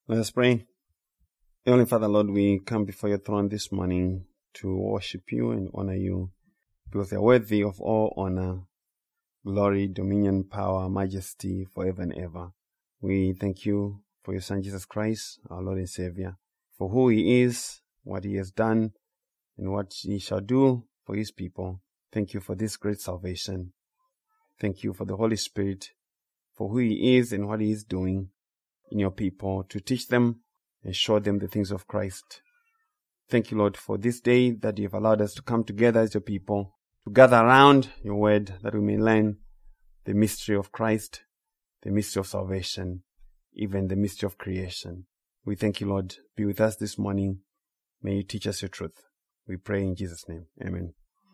Let us pray. Heavenly Father, Lord, we come before your throne this morning to worship you and honor you, because you are worthy of all honor, glory, dominion, power, majesty, forever and ever. We thank you for your Son, Jesus Christ, our Lord and Savior, for who he is, what he has done, and what he shall do for his people. Thank you for this great salvation. Thank you for the Holy Spirit, for who he is and what he is doing in your people, to teach them and show them the things of Christ. Thank you, Lord, for this day that you have allowed us to come together as your people, to gather around your word, that we may learn the mystery of Christ, the mystery of salvation, even the mystery of creation. We thank you, Lord. Be with us this morning. May you teach us your truth. We pray in Jesus' name. Amen.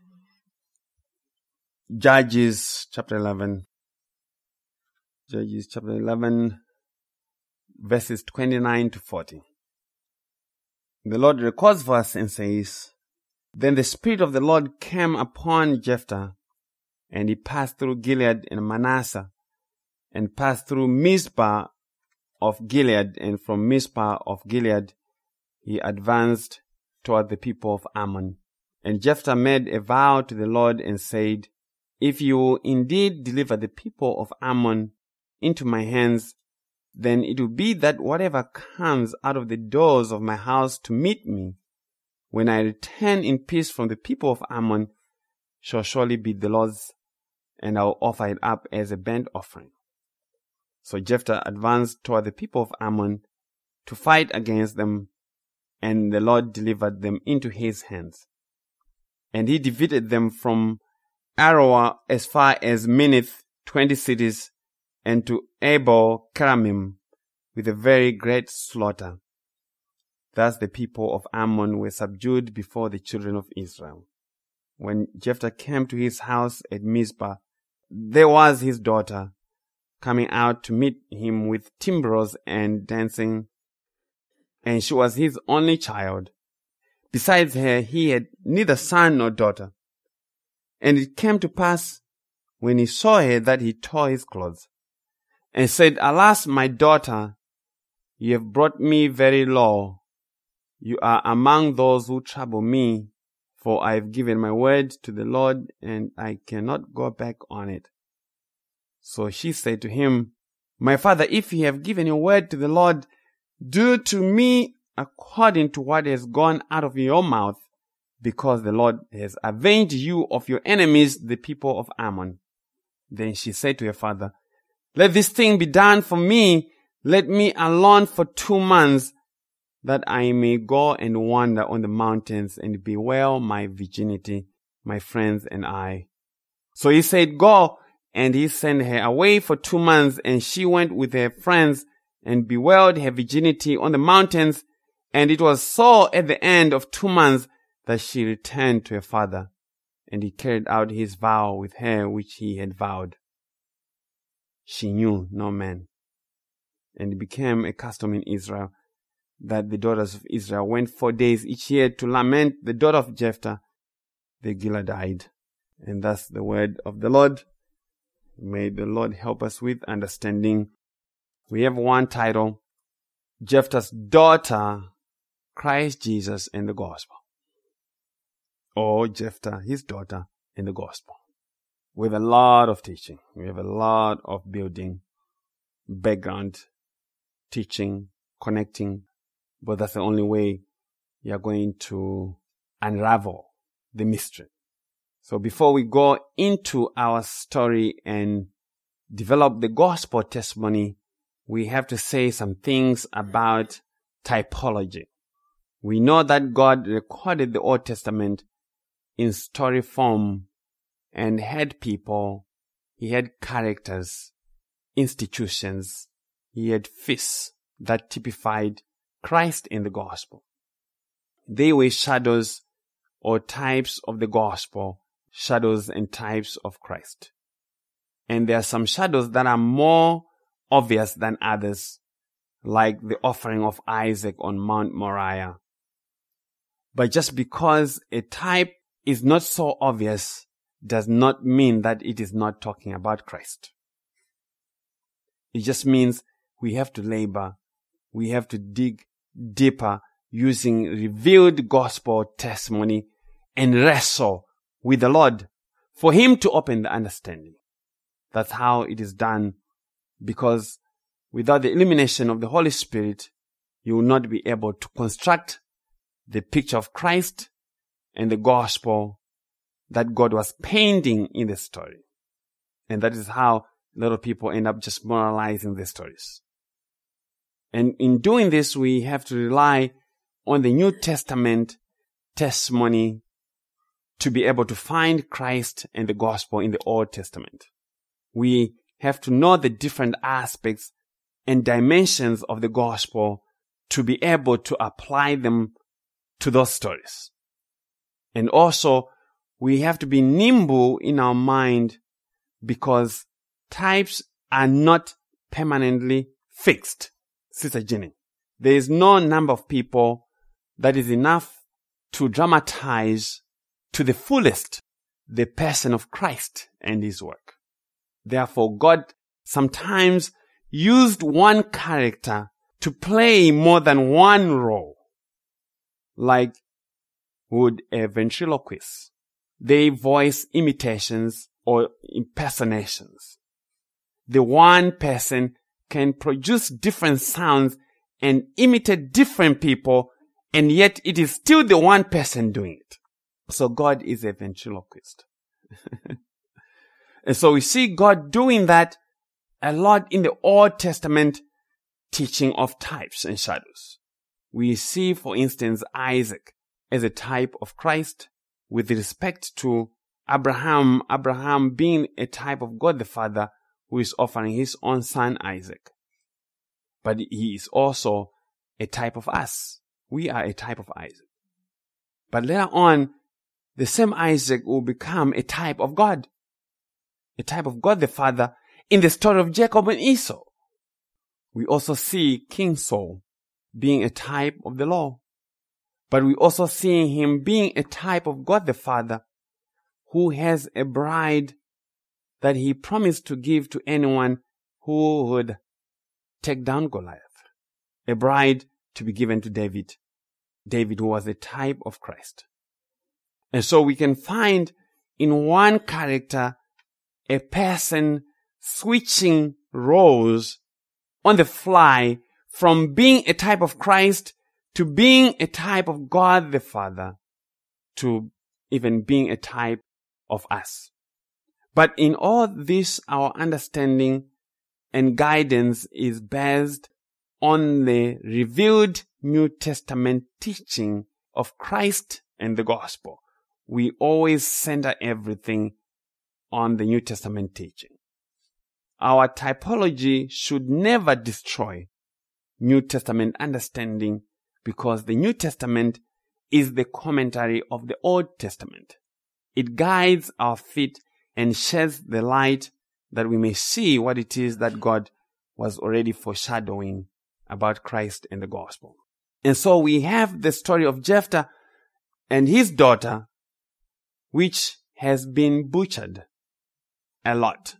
Judges chapter 11. Judges chapter 11, verses 29 to 40. The Lord records for us and says, Then the Spirit of the Lord came upon Jephthah, and he passed through Gilead and Manasseh, and passed through Mizpah of Gilead, and from Mizpah of Gilead he advanced toward the people of Ammon. And Jephthah made a vow to the Lord and said, If you will indeed deliver the people of Ammon into my hands, then it will be that whatever comes out of the doors of my house to meet me, when I return in peace from the people of Ammon, shall surely be the Lord's, and I will offer it up as a burnt offering. So Jephthah advanced toward the people of Ammon to fight against them, and the Lord delivered them into his hands. And he defeated them from Aroer as far as Minnith, 20 cities, and to Abel Keramim with a very great slaughter. Thus the people of Ammon were subdued before the children of Israel. When Jephthah came to his house at Mizpah, there was his daughter coming out to meet him with timbrels and dancing, and she was his only child. Besides her, he had neither son nor daughter. And it came to pass, when he saw her, that he tore his clothes, and said, Alas, my daughter, you have brought me very low. You are among those who trouble me, for I have given my word to the Lord, and I cannot go back on it. So she said to him, My father, if you have given your word to the Lord, do to me according to what has gone out of your mouth, because the Lord has avenged you of your enemies, the people of Ammon. Then she said to her father, Let this thing be done for me. Let me alone for 2 months, that I may go and wander on the mountains and bewail my virginity, my friends and I. So he said, Go, and he sent her away for 2 months, and she went with her friends and bewailed her virginity on the mountains. And it was so at the end of 2 months that she returned to her father, and he carried out his vow with her which he had vowed. She knew no man. And it became a custom in Israel that the daughters of Israel went 4 days each year to lament the daughter of Jephthah, the Gileadite. And thus the word of the Lord. May the Lord help us with understanding. We have one title, Jephthah's daughter, Christ Jesus and the Gospel. Or Jephthah, his daughter, in the Gospel. We have a lot of teaching. We have a lot of building, background, teaching, connecting. But that's the only way you are going to unravel the mystery. So before we go into our story and develop the gospel testimony, we have to say some things about typology. We know that God recorded the Old Testament in story form and had people, he had characters, institutions, he had feasts that typified Christ in the gospel. They were shadows or types of the gospel, shadows and types of Christ. And there are some shadows that are more obvious than others, like the offering of Isaac on Mount Moriah. But just because a type is not so obvious does not mean that it is not talking about Christ. It just means we have to labor we have to dig deeper using revealed gospel testimony and wrestle with the Lord for Him to open the understanding. That's how it is done, because without the illumination of the Holy Spirit, you will not be able to construct the picture of Christ and the gospel that God was painting in the story. And that is how a lot of people end up just moralizing the stories. And in doing this, we have to rely on the New Testament testimony to be able to find Christ and the gospel in the Old Testament. We have to know the different aspects and dimensions of the gospel to be able to apply them to those stories. And also, we have to be nimble in our mind, because types are not permanently fixed. Sister Jenny, there is no number of people that is enough to dramatize to the fullest the person of Christ and His work. Therefore, God sometimes used one character to play more than one role, like would a ventriloquist. They voice imitations or impersonations. The one person can produce different sounds and imitate different people, and yet it is still the one person doing it. So God is a ventriloquist. And so we see God doing that a lot in the Old Testament teaching of types and shadows. We see, for instance, Isaac as a type of Christ with respect to Abraham being a type of God the Father who is offering his own son Isaac. But he is also a type of us. We are a type of Isaac. But later on, the same Isaac will become a type of God the Father in the story of Jacob and Esau. We also see King Saul being a type of the law. But we also see him being a type of God the Father, who has a bride that he promised to give to anyone who would take down Goliath. A bride to be given to David. David, who was a type of Christ. And so we can find in one character a person switching roles on the fly from being a type of Christ to being a type of God the Father to even being a type of us. But in all this, our understanding and guidance is based on the revealed New Testament teaching of Christ and the gospel. We always center everything on the New Testament teaching. Our typology should never destroy New Testament understanding, because the New Testament is the commentary of the Old Testament. It guides our feet and sheds the light that we may see what it is that God was already foreshadowing about Christ and the gospel. And so we have the story of Jephthah and his daughter, which has been butchered a lot,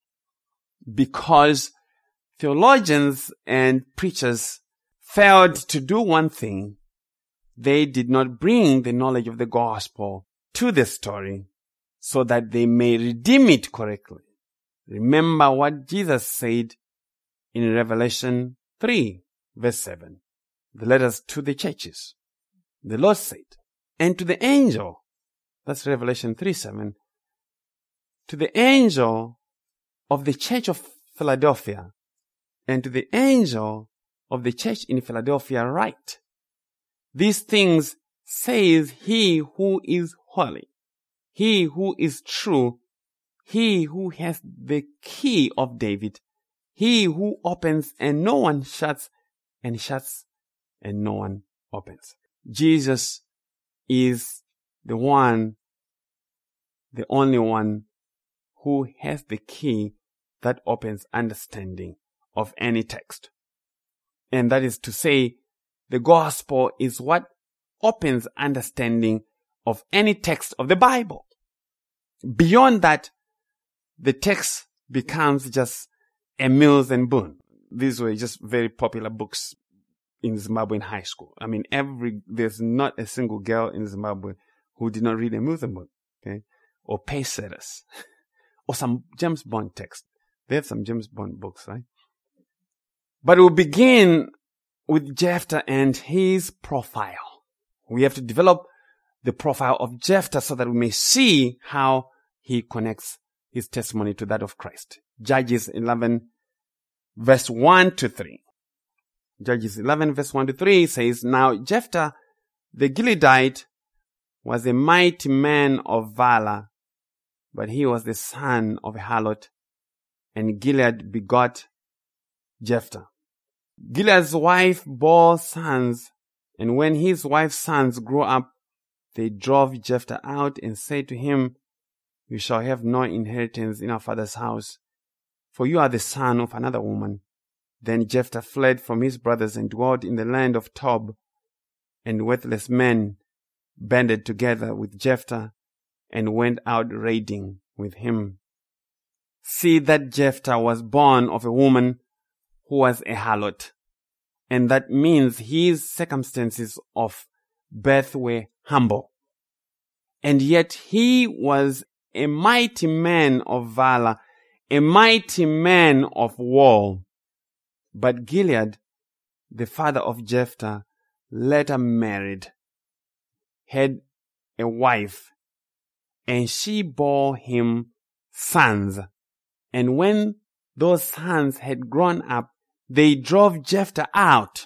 because theologians and preachers failed to do one thing. They did not bring the knowledge of the gospel to the story so that they may redeem it correctly. Remember what Jesus said in Revelation 3, verse 7. The letters to the churches. The Lord said, and to the angel, that's Revelation 3:7, to the angel of the church of Philadelphia, and to the angel of the church in Philadelphia write, these things says he who is holy, he who is true, he who has the key of David, he who opens and no one shuts, and shuts and no one opens. Jesus is the one, the only one who has the key that opens understanding of any text. And that is to say, the gospel is what opens understanding of any text of the Bible. Beyond that, the text becomes just a Mills and Boone. These were just very popular books in Zimbabwe in high school. I mean, there's not a single girl in Zimbabwe who did not read a Milton book, okay? Or Pacesetters, or some James Bond text. They have some James Bond books, right? But we'll begin with Jephthah and his profile. We have to develop the profile of Jephthah so that we may see how he connects his testimony to that of Christ. Judges 11, verse 1 to 3. Judges 11, verse 1 to 3 says, Now Jephthah the Gileadite was a mighty man of valor, but he was the son of a harlot, and Gilead begot Jephthah. Gilead's wife bore sons, and when his wife's sons grew up, they drove Jephthah out and said to him, You shall have no inheritance in our father's house, for you are the son of another woman. Then Jephthah fled from his brothers and dwelt in the land of Tob, and worthless men banded together with Jephthah and went out raiding with him. See that Jephthah was born of a woman who was a harlot, and that means his circumstances of birth were humble. And yet he was a mighty man of valor, a mighty man of war. But Gilead, the father of Jephthah, later married, had a wife, and she bore him sons. And when those sons had grown up, they drove Jephthah out,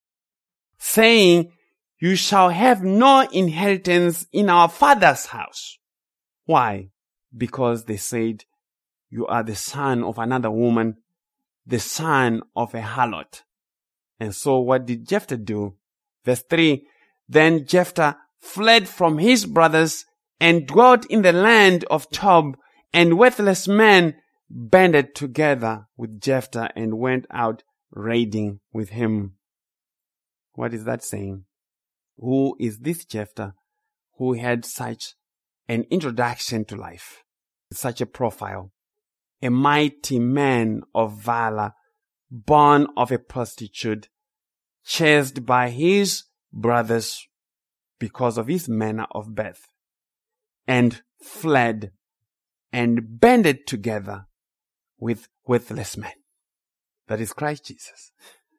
saying, You shall have no inheritance in our father's house. Why? Because they said, You are the son of another woman, the son of a harlot. And so what did Jephthah do? Verse 3, Then Jephthah fled from his brothers and dwelt in the land of Tob, and worthless men banded together with Jephthah and went out raiding with him. What is that saying? Who is this Jephthah who had such an introduction to life, such a profile? A mighty man of valor, born of a prostitute, chased by his brothers because of his manner of birth, and fled and banded together with worthless men. That is Christ Jesus.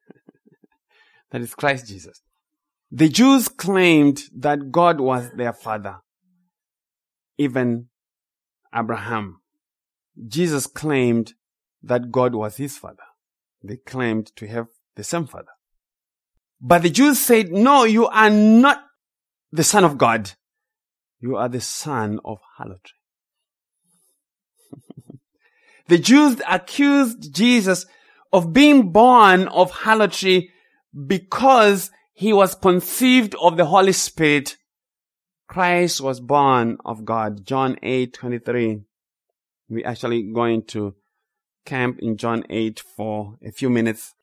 That is Christ Jesus. The Jews claimed that God was their father, even Abraham. Jesus claimed that God was his father. They claimed to have the same father. But the Jews said, No, you are not the son of God. You are the son of harlotry. The Jews accused Jesus of being born of harlotry because he was conceived of the Holy Spirit. Christ was born of God. John 8:23. We're actually going to camp in John 8 for a few minutes.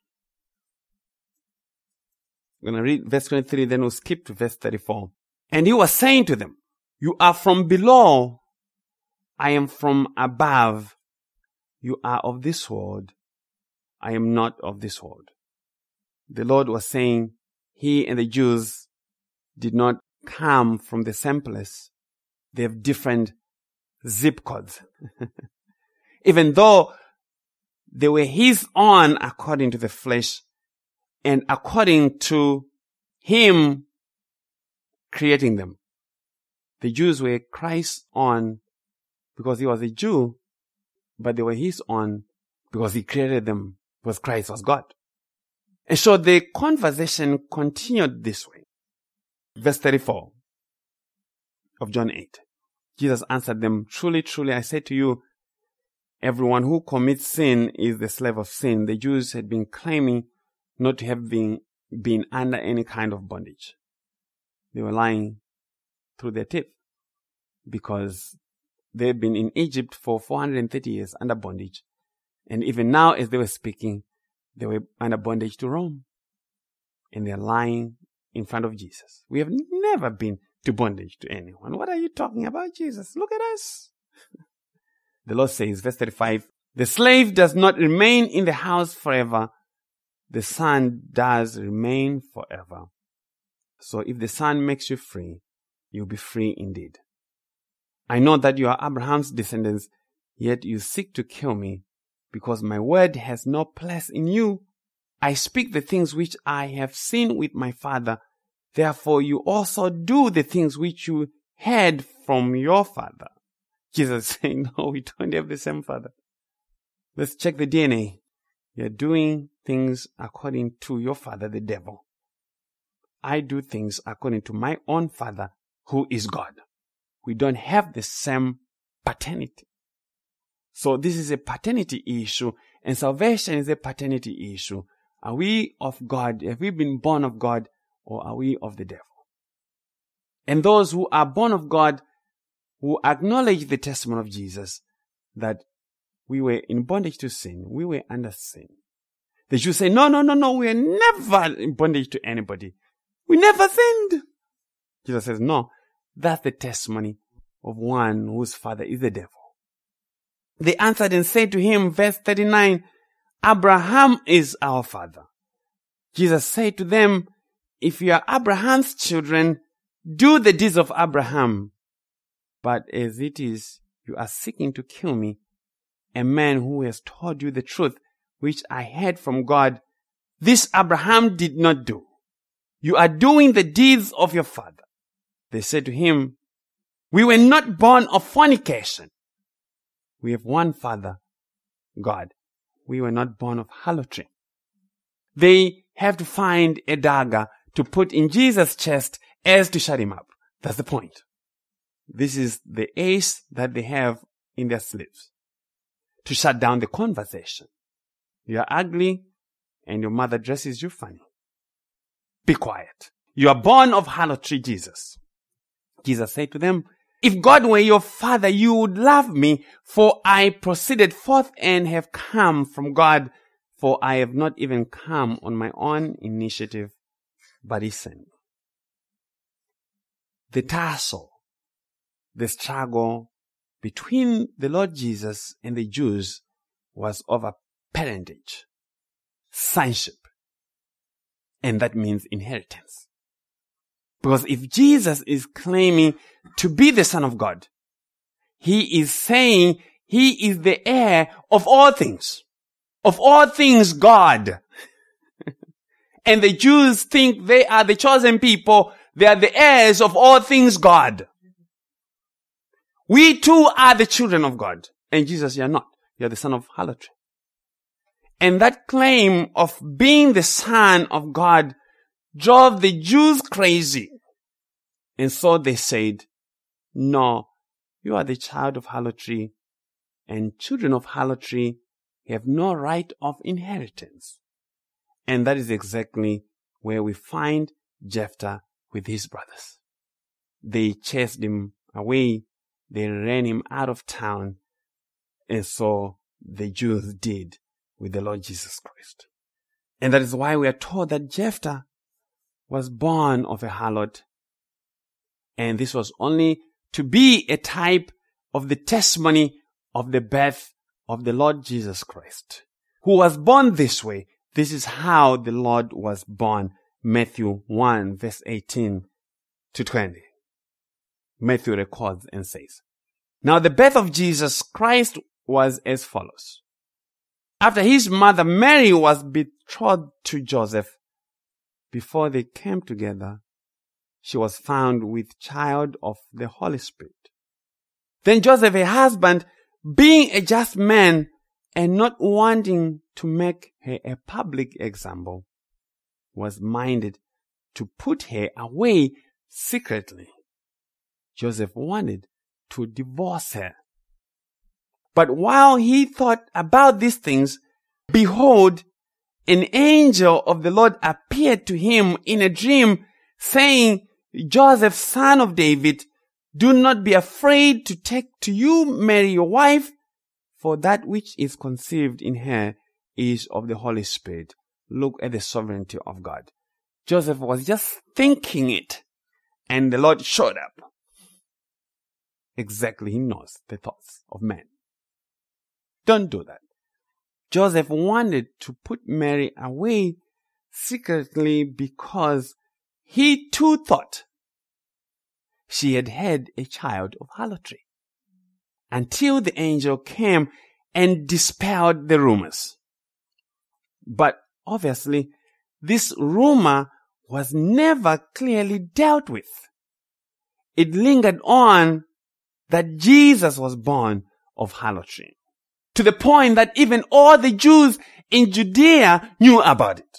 We're going to read verse 23, then we'll skip to verse 34. And he was saying to them, You are from below, I am from above. You are of this world, I am not of this world. The Lord was saying he and the Jews did not come from the same place. They have different zip codes. Even though they were his own according to the flesh and according to him creating them. The Jews were Christ's own because he was a Jew, but they were his own because he created them, because Christ was God. And so the conversation continued this way. Verse 34 of John 8. Jesus answered them, Truly, truly, I say to you, everyone who commits sin is the slave of sin. The Jews had been claiming not to have been under any kind of bondage. They were lying through their teeth because they've been in Egypt for 430 years under bondage. And even now, as they were speaking, they were under bondage to Rome. And they're lying in front of Jesus. We have never been to bondage to anyone. What are you talking about, Jesus? Look at us. The Lord says, verse 35, The slave does not remain in the house forever, the Son does remain forever. So if the Son makes you free, you'll be free indeed. I know that you are Abraham's descendants, yet you seek to kill me, because my word has no place in you. I speak the things which I have seen with my father. Therefore you also do the things which you heard from your father. Jesus is saying, no, we don't have the same father. Let's check the DNA. You're doing things according to your father, the devil. I do things according to my own father, who is God. We don't have the same paternity. So this is a paternity issue, and salvation is a paternity issue. Are we of God? Have we been born of God, or are we of the devil? And those who are born of God, who acknowledge the testimony of Jesus, that we were in bondage to sin, we were under sin. The Jews say, no, we are never in bondage to anybody. We never sinned. Jesus says, no, that's the testimony of one whose father is the devil. They answered and said to him, verse 39, Abraham is our father. Jesus said to them, if you are Abraham's children, do the deeds of Abraham. But as it is, you are seeking to kill me, a man who has told you the truth, which I heard from God. This Abraham did not do. You are doing the deeds of your father. They said to him, we were not born of fornication. We have one Father, God. We were not born of harlotry. They have to find a dagger to put in Jesus' chest as to shut him up. That's the point. This is the ace that they have in their sleeves to shut down the conversation. You are ugly and your mother dresses you funny. Be quiet. You are born of harlotry, Jesus. Jesus said to them, if God were your father, you would love me, for I proceeded forth and have come from God, for I have not even come on my own initiative, but he sent me. The tussle, the struggle between the Lord Jesus and the Jews was over parentage, sonship, and that means inheritance. Because if Jesus is claiming to be the Son of God, he is saying he is the heir of all things. Of all things, God. And the Jews think they are the chosen people. They are the heirs of all things, God. We too are the children of God. And Jesus, you are not. You are the son of harlotry. And that claim of being the son of God drove the Jews crazy. And so they said, no, you are the child of harlotry, and children of harlotry have no right of inheritance. And that is exactly where we find Jephthah with his brothers. They chased him away. They ran him out of town. And so the Jews did with the Lord Jesus Christ. And that is why we are told that Jephthah was born of a harlot. And this was only to be a type of the testimony of the birth of the Lord Jesus Christ, who was born this way. This is how the Lord was born. Matthew 1 verse 18 to 20. Matthew records and says, now the birth of Jesus Christ was as follows. After his mother Mary was betrothed to Joseph, before they came together, she was found with child of the Holy Spirit. Then Joseph, her husband, being a just man and not wanting to make her a public example, was minded to put her away secretly. Joseph wanted to divorce her. But while he thought about these things, behold, an angel of the Lord appeared to him in a dream, saying, Joseph, son of David, do not be afraid to take to you Mary your wife, for that which is conceived in her is of the Holy Spirit. Look at the sovereignty of God. Joseph was just thinking it, and the Lord showed up. Exactly, he knows the thoughts of men. Don't do that. Joseph wanted to put Mary away secretly because he too thought she had had a child of harlotry, until the angel came and dispelled the rumors. But obviously, this rumor was never clearly dealt with. It lingered on that Jesus was born of harlotry, to the point that even all the Jews in Judea knew about it.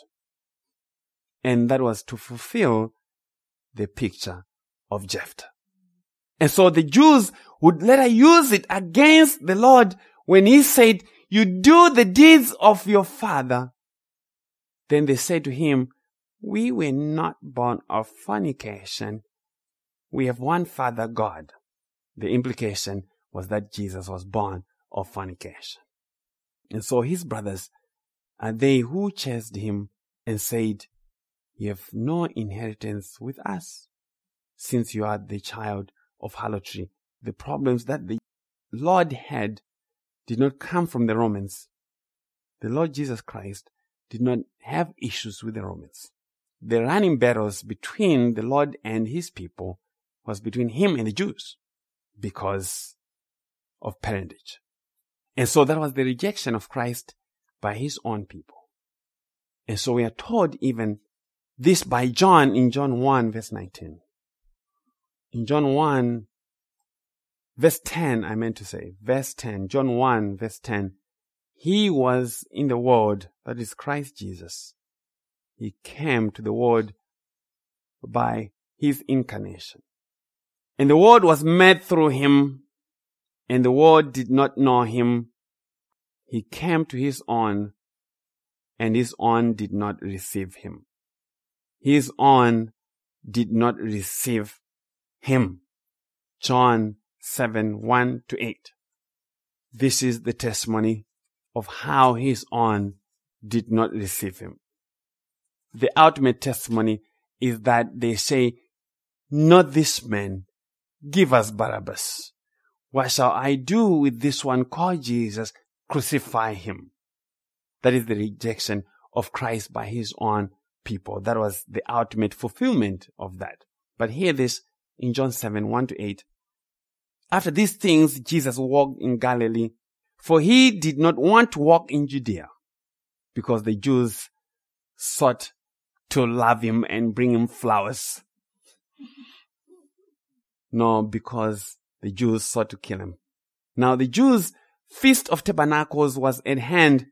And that was to fulfill the picture of Jephthah. And so the Jews would later use it against the Lord when he said, "You do the deeds of your father." Then they said to him, "We were not born of fornication. We have one Father, God." The implication was that Jesus was born of fornication. And so his brothers are they who chased him and said, "You have no inheritance with us, since you are the child of harlotry." The problems that the Lord had did not come from the Romans. The Lord Jesus Christ did not have issues with the Romans. The running battles between the Lord and his people was between him and the Jews because of parentage. And so that was the rejection of Christ by his own people. And so we are told even this by John in John 1 verse 19. In John 1 verse 10, verse 10, John 1 verse 10, he was in the world, that is Christ Jesus. He came to the world by his incarnation. And the world was made through him, and the world did not know him. He came to his own, and his own did not receive him. His own did not receive him. John 7, 1-8. This is the testimony of how his own did not receive him. The ultimate testimony is that they say, "Not this man, give us Barabbas. What shall I do with this one called Jesus? Crucify him." That is the rejection of Christ by his own people. That was the ultimate fulfillment of that. But hear this in John 7, 1-8. After these things, Jesus walked in Galilee, for he did not want to walk in Judea, because the Jews sought to love him and bring him flowers. No, because the Jews sought to kill him. Now the Jews' Feast of Tabernacles was at hand.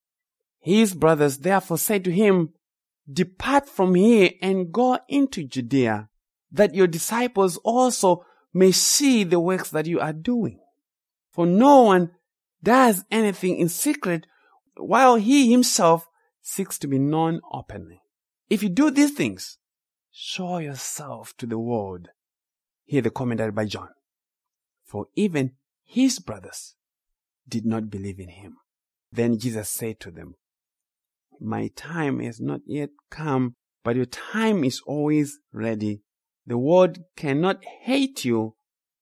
His brothers therefore said to him, "Depart from here and go into Judea, that your disciples also may see the works that you are doing. For no one does anything in secret while he himself seeks to be known openly. If you do these things, show yourself to the world." Hear the commentary by John. For even his brothers did not believe in him. Then Jesus said to them, "My time has not yet come, but your time is always ready. The world cannot hate you,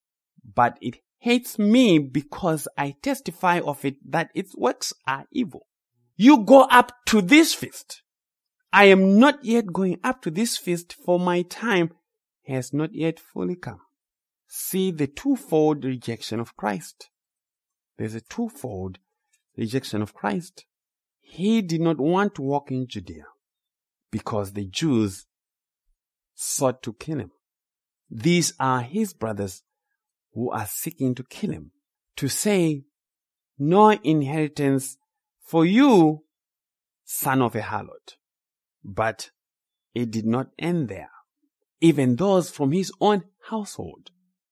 but it hates me because I testify of it that its works are evil. You go up to this feast. I am not yet going up to this feast, for my time has not yet fully come." See the twofold rejection of Christ. There's a twofold rejection of Christ. He did not want to walk in Judea because the Jews sought to kill him. These are his brothers who are seeking to kill him, to say, "No inheritance for you, son of a harlot." But it did not end there. Even those from his own household,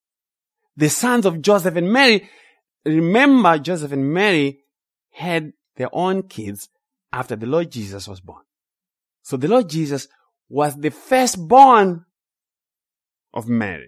the sons of Joseph and Mary, remember Joseph and Mary had their own kids after the Lord Jesus was born. So the Lord Jesus was the firstborn of Mary.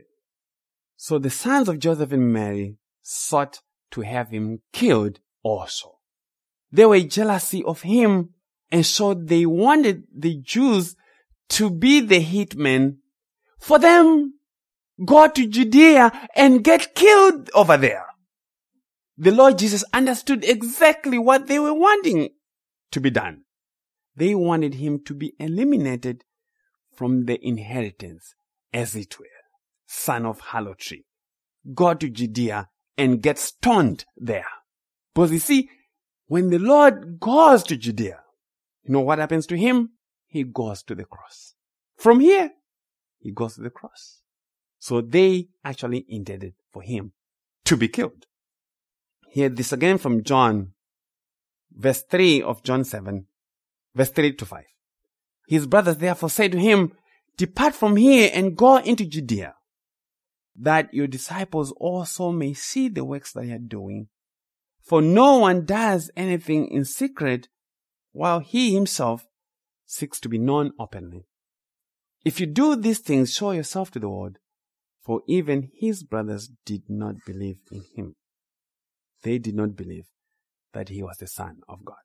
So the sons of Joseph and Mary sought to have him killed also. They were jealousy of him, and so they wanted the Jews to be the hitmen for them. Go to Judea and get killed over there. the Lord Jesus understood exactly what they were wanting to be done. They wanted him to be eliminated from the inheritance, as it were, son of harlotry. Go to Judea and get stoned there. Because you see, when the Lord goes to Judea, you know what happens to him? He goes to the cross. From here, he goes to the cross. So they actually intended for him to be killed. Hear this again from John, verse 3 of John 7, verse 3 to 5. His brothers therefore said to him, "Depart from here and go into Judea, that your disciples also may see the works that you are doing. For no one does anything in secret while he himself seeks to be known openly. If you do these things, show yourself to the world." For even his brothers did not believe in him. They did not believe that he was the Son of God.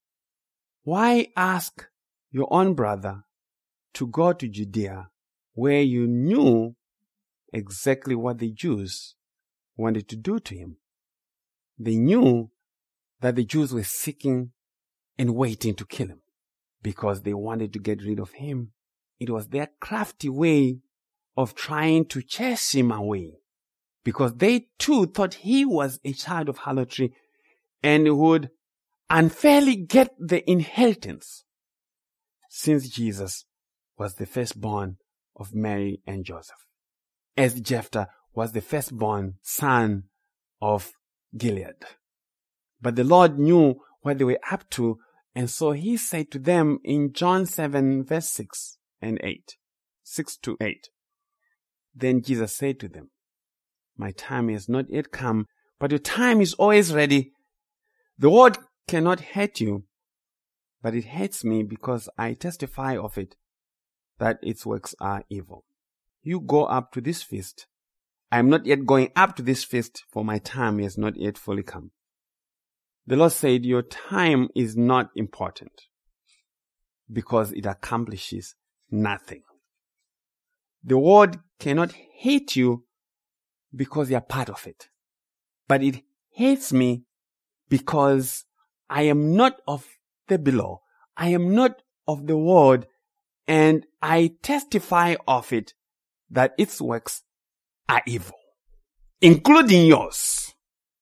Why ask your own brother to go to Judea where you knew exactly what the Jews wanted to do to him? They knew that the Jews were seeking and waiting to kill him because they wanted to get rid of him. It was their crafty way of trying to chase him away, because they too thought he was a child of harlotry and would unfairly get the inheritance, since Jesus was the firstborn of Mary and Joseph, as Jephthah was the firstborn son of Gilead. But the Lord knew what they were up to, and so he said to them in John 7 verse 6 and 8, 6 to 8, "Then Jesus said to them, My time has not yet come, but your time is always ready. The world cannot hate you, but it hates me because I testify of it, that its works are evil. You go up to this feast. I am not yet going up to this feast, for my time has not yet fully come." The Lord said, your time is not important because it accomplishes nothing. The world cannot hate you because you are part of it, but it hates me because I am not of the below. I am not of the world, and I testify of it that its works are evil, including yours.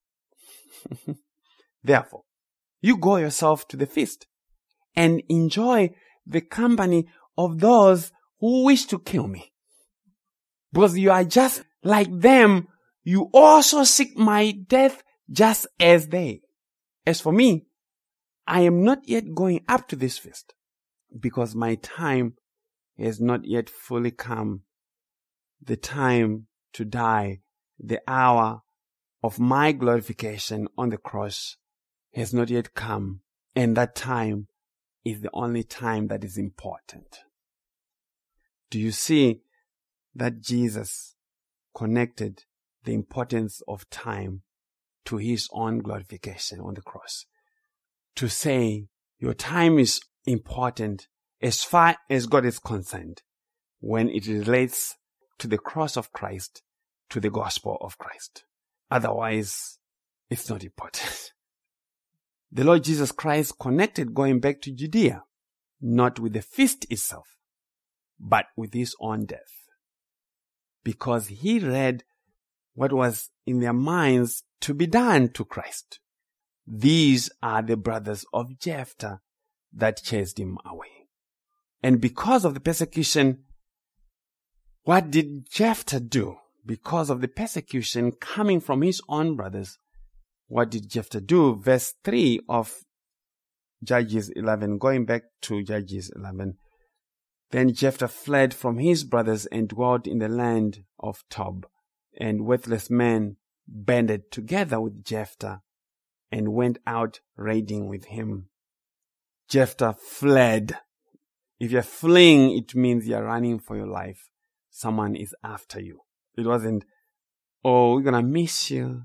Therefore, you go yourself to the feast and enjoy the company of those who wish to kill me. Because you are just like them, you also seek my death just as they. As for me, I am not yet going up to this feast, because my time has not yet fully come. The time to die, the hour of my glorification on the cross has not yet come, and that time is the only time that is important. Do you see that Jesus connected the importance of time to his own glorification on the cross? To say your time is important as far as God is concerned when it relates to the cross of Christ, to the gospel of Christ. Otherwise, it's not important. The Lord Jesus Christ connected going back to Judea, not with the feast itself, but with his own death. Because he read what was in their minds to be done to Christ. These are the brothers of Jephthah that chased him away. And because of the persecution, what did Jephthah do? Because of the persecution coming from his own brothers, what did Jephthah do? Verse 3 of Judges 11, going back to Judges 11. Then Jephthah fled from his brothers and dwelt in the land of Tob, and worthless men banded together with Jephthah and went out raiding with him. Jephthah fled. If you're fleeing, it means you're running for your life. Someone is after you. It wasn't, "Oh, we're gonna miss you.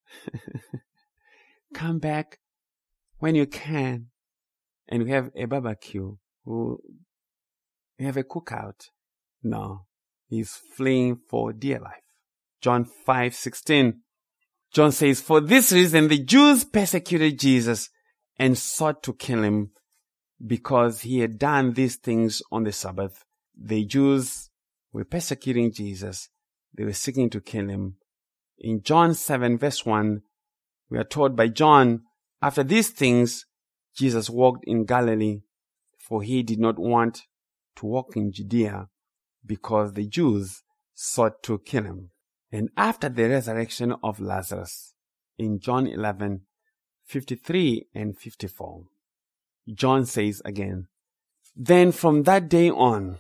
Come back when you can. And we have a barbecue. We have a cookout." No, he's fleeing for dear life. John 5:16. John says, for this reason the Jews persecuted Jesus and sought to kill him because he had done these things on the Sabbath. The Jews were persecuting Jesus. They were seeking to kill him. In John 7 verse 1, we are told by John, after these things, Jesus walked in Galilee, for he did not want to walk in Judea because the Jews sought to kill him. And after the resurrection of Lazarus, in John 11, 53 and 54, John says again, then from that day on,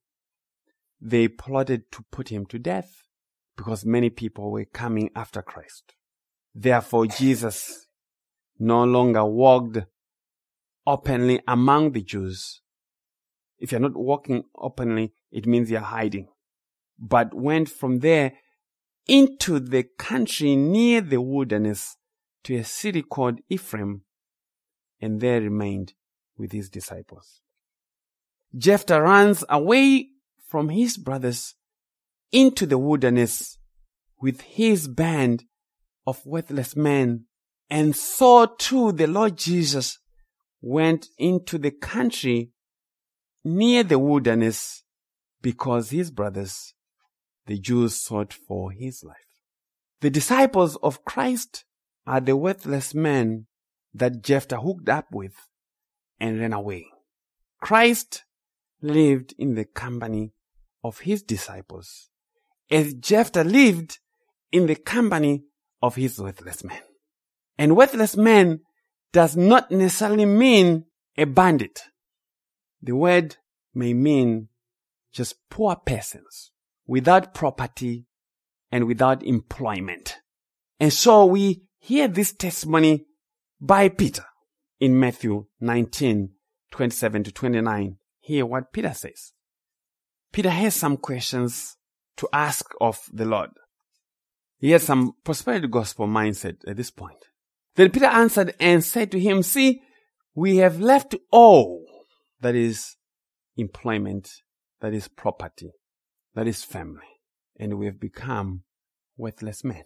they plotted to put him to death because many people were coming after Christ. Therefore, Jesus no longer walked openly among the Jews. If you're not walking openly, it means you're hiding. But went from there into the country near the wilderness to a city called Ephraim, and there remained with his disciples. Jephthah runs away from his brothers into the wilderness with his band of worthless men, and so too the Lord Jesus went into the country near the wilderness because his brothers, the Jews, sought for his life. The disciples of Christ are the worthless men that Jephthah hooked up with and ran away. Christ lived in the company of his disciples as Jephthah lived in the company of his worthless men. And worthless man does not necessarily mean a bandit. The word may mean just poor persons without property and without employment. And so we hear this testimony by Peter in Matthew 19, 27 to 29. Hear what Peter says. Peter has some questions to ask of the Lord. He had some prosperity gospel mindset at this point. Then Peter answered and said to him, see, we have left all, that is employment, that is property, that is family, and we have become worthless men.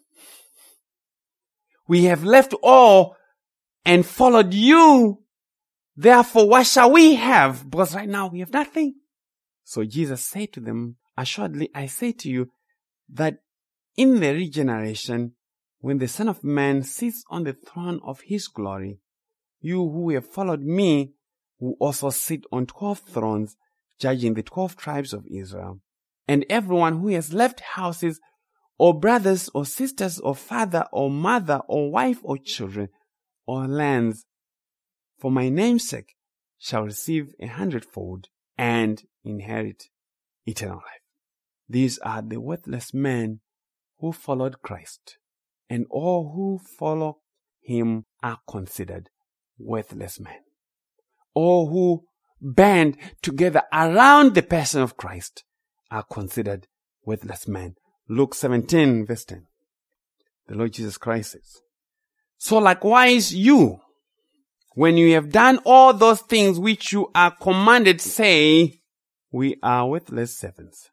We have left all and followed you. Therefore, what shall we have? Because right now we have nothing. So Jesus said to them, assuredly, I say to you that in the regeneration, when the Son of Man sits on the throne of his glory, you who have followed me will also sit on 12 thrones, judging the 12 tribes of Israel. And everyone who has left houses, or brothers, or sisters, or father, or mother, or wife, or children, or lands, for my name's sake, shall receive 100-fold and inherit eternal life. These are the worthless men who followed Christ, and all who follow him are considered worthless men. All who band together around the person of Christ are considered worthless men. Luke 17 verse 10. The Lord Jesus Christ says, so likewise you, when you have done all those things which you are commanded, say, we are worthless servants.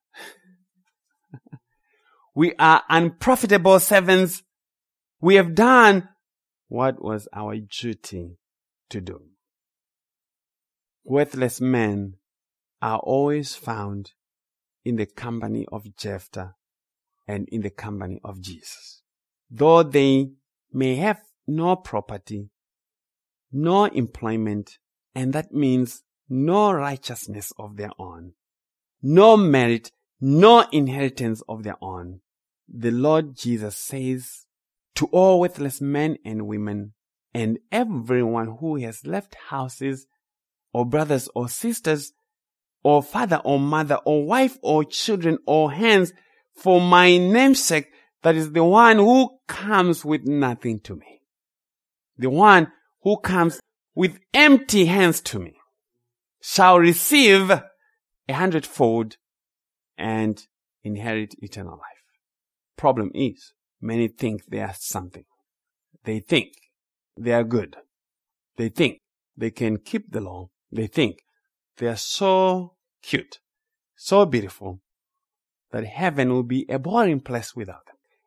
We are unprofitable servants. We have done what was our duty to do. Worthless men are always found in the company of Jephthah and in the company of Jesus. Though they may have no property, no employment, and that means no righteousness of their own, no merit, no inheritance of their own. The Lord Jesus says to all worthless men and women and everyone who has left houses or brothers or sisters or father or mother or wife or children or hands for my name's sake, that is the one who comes with nothing to me. The one who comes with empty hands to me shall receive 100-fold and inherit eternal life. Problem is, many think they are something. They think they are good. They think they can keep the law. They think they are so cute, so beautiful, that heaven will be a boring place without them.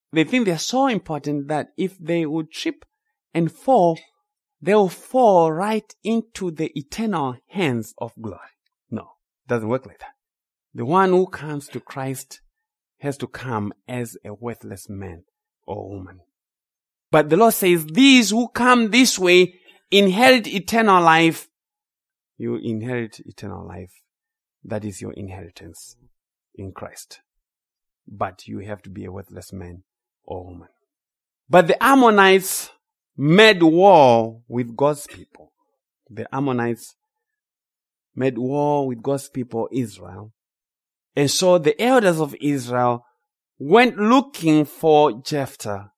they think they're so important that if they would trip and fall, they'll fall right into the eternal hands of glory. No, it doesn't work like that. The one who comes to Christ has to come as a worthless man or woman. But the Lord says, these who come this way inherit eternal life. You inherit eternal life. That is your inheritance in Christ. But you have to be a worthless man or woman. But the Ammonites made war with God's people. The Ammonites made war with God's people, Israel. And so the elders of Israel went looking for Jephthah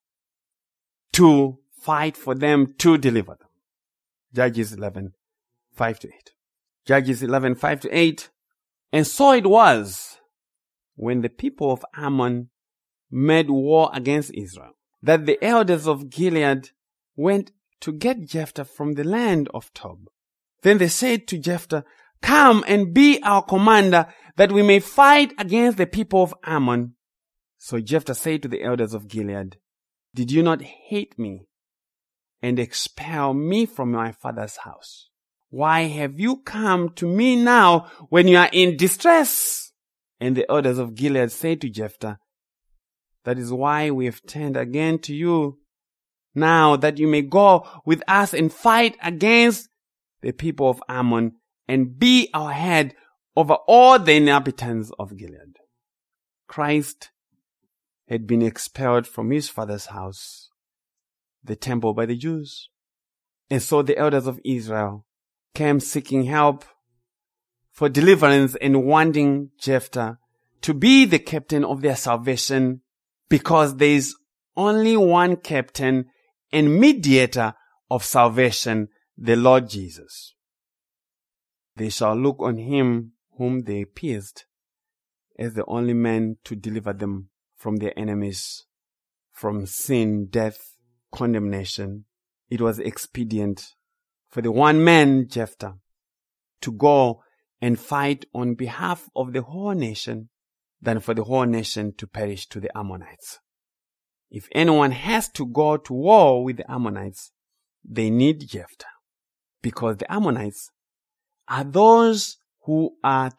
to fight for them to deliver them. Judges 11, 5-8. Judges 11, 5-8. And so it was when the people of Ammon made war against Israel that the elders of Gilead went to get Jephthah from the land of Tob. Then they said to Jephthah, "Come and be our commander, that we may fight against the people of Ammon." So Jephthah said to the elders of Gilead, "Did you not hate me and expel me from my father's house? Why have you come to me now when you are in distress?" And the elders of Gilead said to Jephthah, "That is why we have turned again to you, now that you may go with us and fight against the people of Ammon and be our head over all the inhabitants of Gilead." Christ had been expelled from his father's house, the temple, by the Jews. And so the elders of Israel came seeking help for deliverance and wanting Jephthah to be the captain of their salvation, because there is only one captain and mediator of salvation, the Lord Jesus. They shall look on him whom they pierced as the only man to deliver them from their enemies, from sin, death, condemnation. It was expedient for the one man, Jephthah, to go and fight on behalf of the whole nation than for the whole nation to perish to the Ammonites. If anyone has to go to war with the Ammonites, they need Jephthah, because the Ammonites are those who are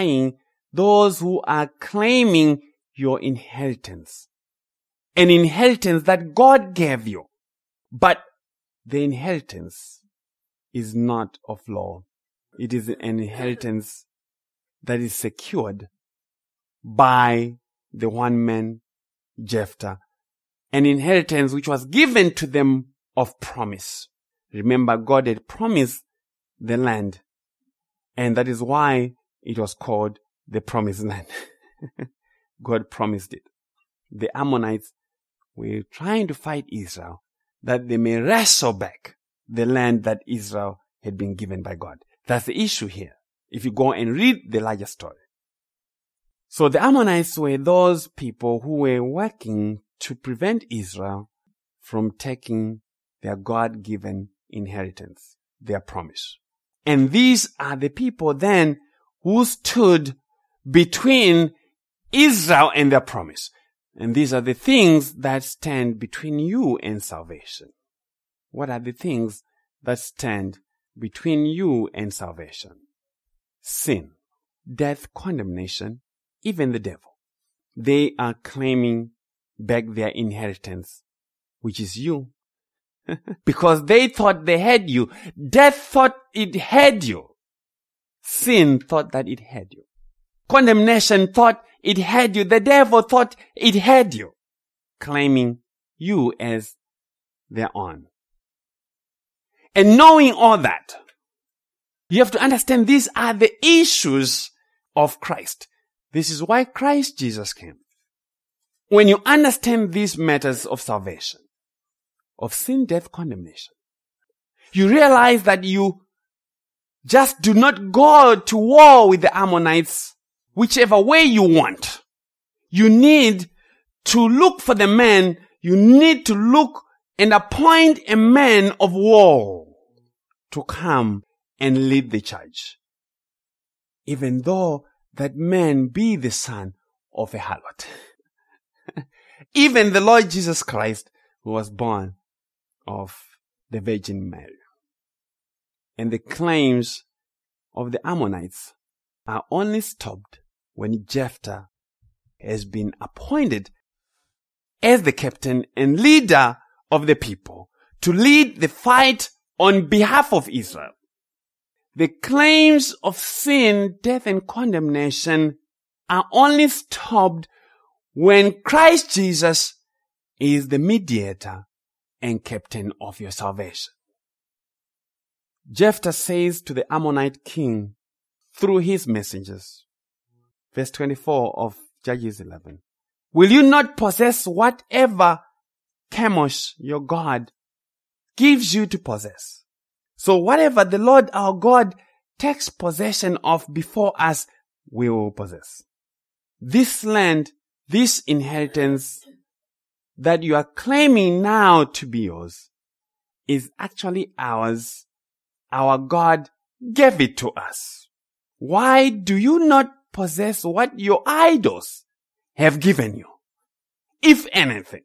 claiming your inheritance. An inheritance that God gave you. But the inheritance is not of law. It is an inheritance that is secured by the one man, Jephthah. An inheritance which was given to them of promise. Remember, God had promised the land. And that is why it was called the promised land. God promised it. The Ammonites were trying to fight Israel, that they may wrestle back the land that Israel had been given by God. That's the issue here, if you go and read the larger story. So the Ammonites were those people who were working to prevent Israel from taking their God-given inheritance, their promise. And these are the people then who stood between Israel and their promise. And these are the things that stand between you and salvation. What are the things that stand between you and salvation? Sin, death, condemnation, even the devil. They are claiming back their inheritance, which is you. Because they thought they had you. Death thought it had you. Sin thought that it had you. Condemnation thought it had you. The devil thought it had you. Claiming you as their own. And knowing all that, you have to understand these are the issues of Christ. This is why Christ Jesus came. When you understand these matters of salvation, of sin, death, condemnation, you realize that you just do not go to war with the Ammonites whichever way you want. You need to look for the man. You need to look and appoint a man of war to come and lead the charge. Even though that man be the son of a harlot. even the Lord Jesus Christ, who was born of the Virgin Mary. And the claims of the Ammonites are only stopped when Jephthah has been appointed as the captain and leader of the people to lead the fight on behalf of Israel. The claims of sin, death, and condemnation are only stopped when Christ Jesus is the mediator and captain of your salvation. Jephthah says to the Ammonite king through his messengers, verse 24 of Judges 11, will you not possess whatever Chemosh, your God, gives you to possess? So whatever the Lord our God takes possession of before us, we will possess. This land, this inheritance that you are claiming now to be yours, is actually ours. Our God gave it to us. Why do you not possess what your idols have given you, if anything?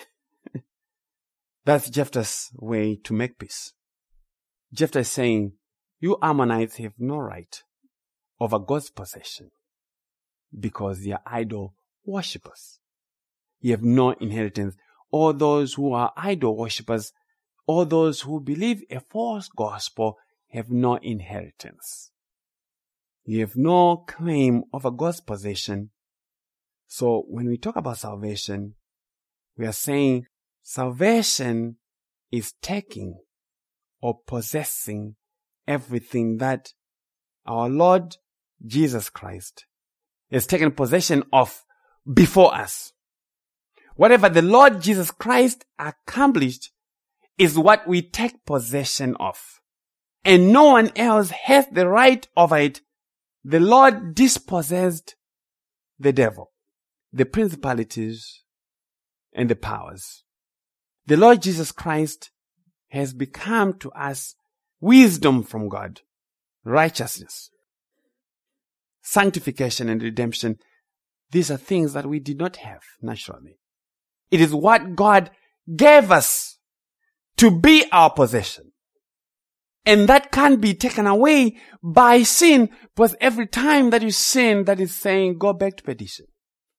That's Jephthah's way to make peace. Jephthah is saying, you Ammonites have no right over God's possession because you are idol worshippers. You have no inheritance. All those who are idol worshippers, all those who believe a false gospel, have no inheritance. You have no claim over God's possession. So when we talk about salvation, we are saying salvation is taking or possessing everything that our Lord Jesus Christ has taken possession of before us. Whatever the Lord Jesus Christ accomplished is what we take possession of. And no one else has the right over it. The Lord dispossessed the devil, the principalities, and the powers. The Lord Jesus Christ has become to us wisdom from God, righteousness, sanctification, and redemption. These are things that we did not have naturally. It is what God gave us to be our possession. And that can't be taken away by sin, because every time that you sin, that is saying, go back to perdition.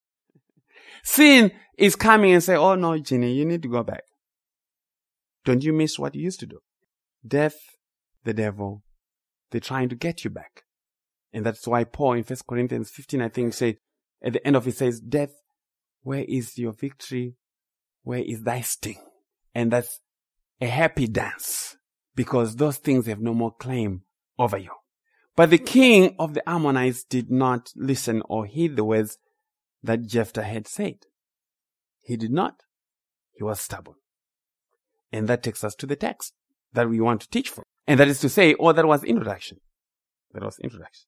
Sin is coming and say, oh no, Ginny, you need to go back. Don't you miss what you used to do? Death, the devil, they're trying to get you back. And that's why Paul in 1 Corinthians 15, I think, said, at the end of it says, death, where is your victory? Where is thy sting? And that's a happy dance, because those things have no more claim over you. But the king of the Ammonites did not listen or heed the words that Jephthah had said. He did not. He was stubborn. And that takes us to the text that we want to teach from. And that is to say, that was introduction. That was introduction.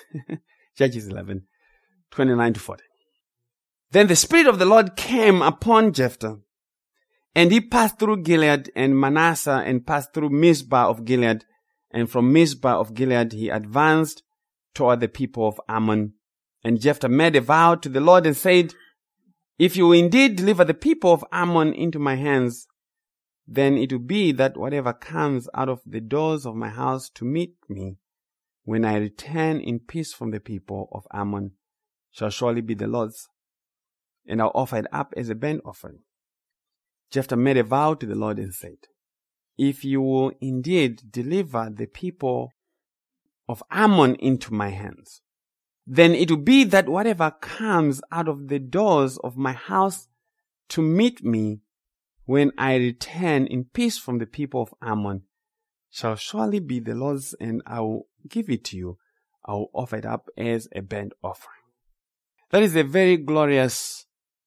Judges 11, 29 to 40. Then the Spirit of the Lord came upon Jephthah, and he passed through Gilead and Manasseh and passed through Mizpah of Gilead. And from Mizpah of Gilead he advanced toward the people of Ammon. And Jephthah made a vow to the Lord and said, if you indeed deliver the people of Ammon into my hands, then it will be that whatever comes out of the doors of my house to meet me when I return in peace from the people of Ammon shall surely be the Lord's, and I'll offer it up as a burnt offering. Jephthah made a vow to the Lord and said, if you will indeed deliver the people of Ammon into my hands, then it will be that whatever comes out of the doors of my house to meet me when I return in peace from the people of Ammon shall surely be the Lord's, and I will give it to you. I will offer it up as a burnt offering. That is a very glorious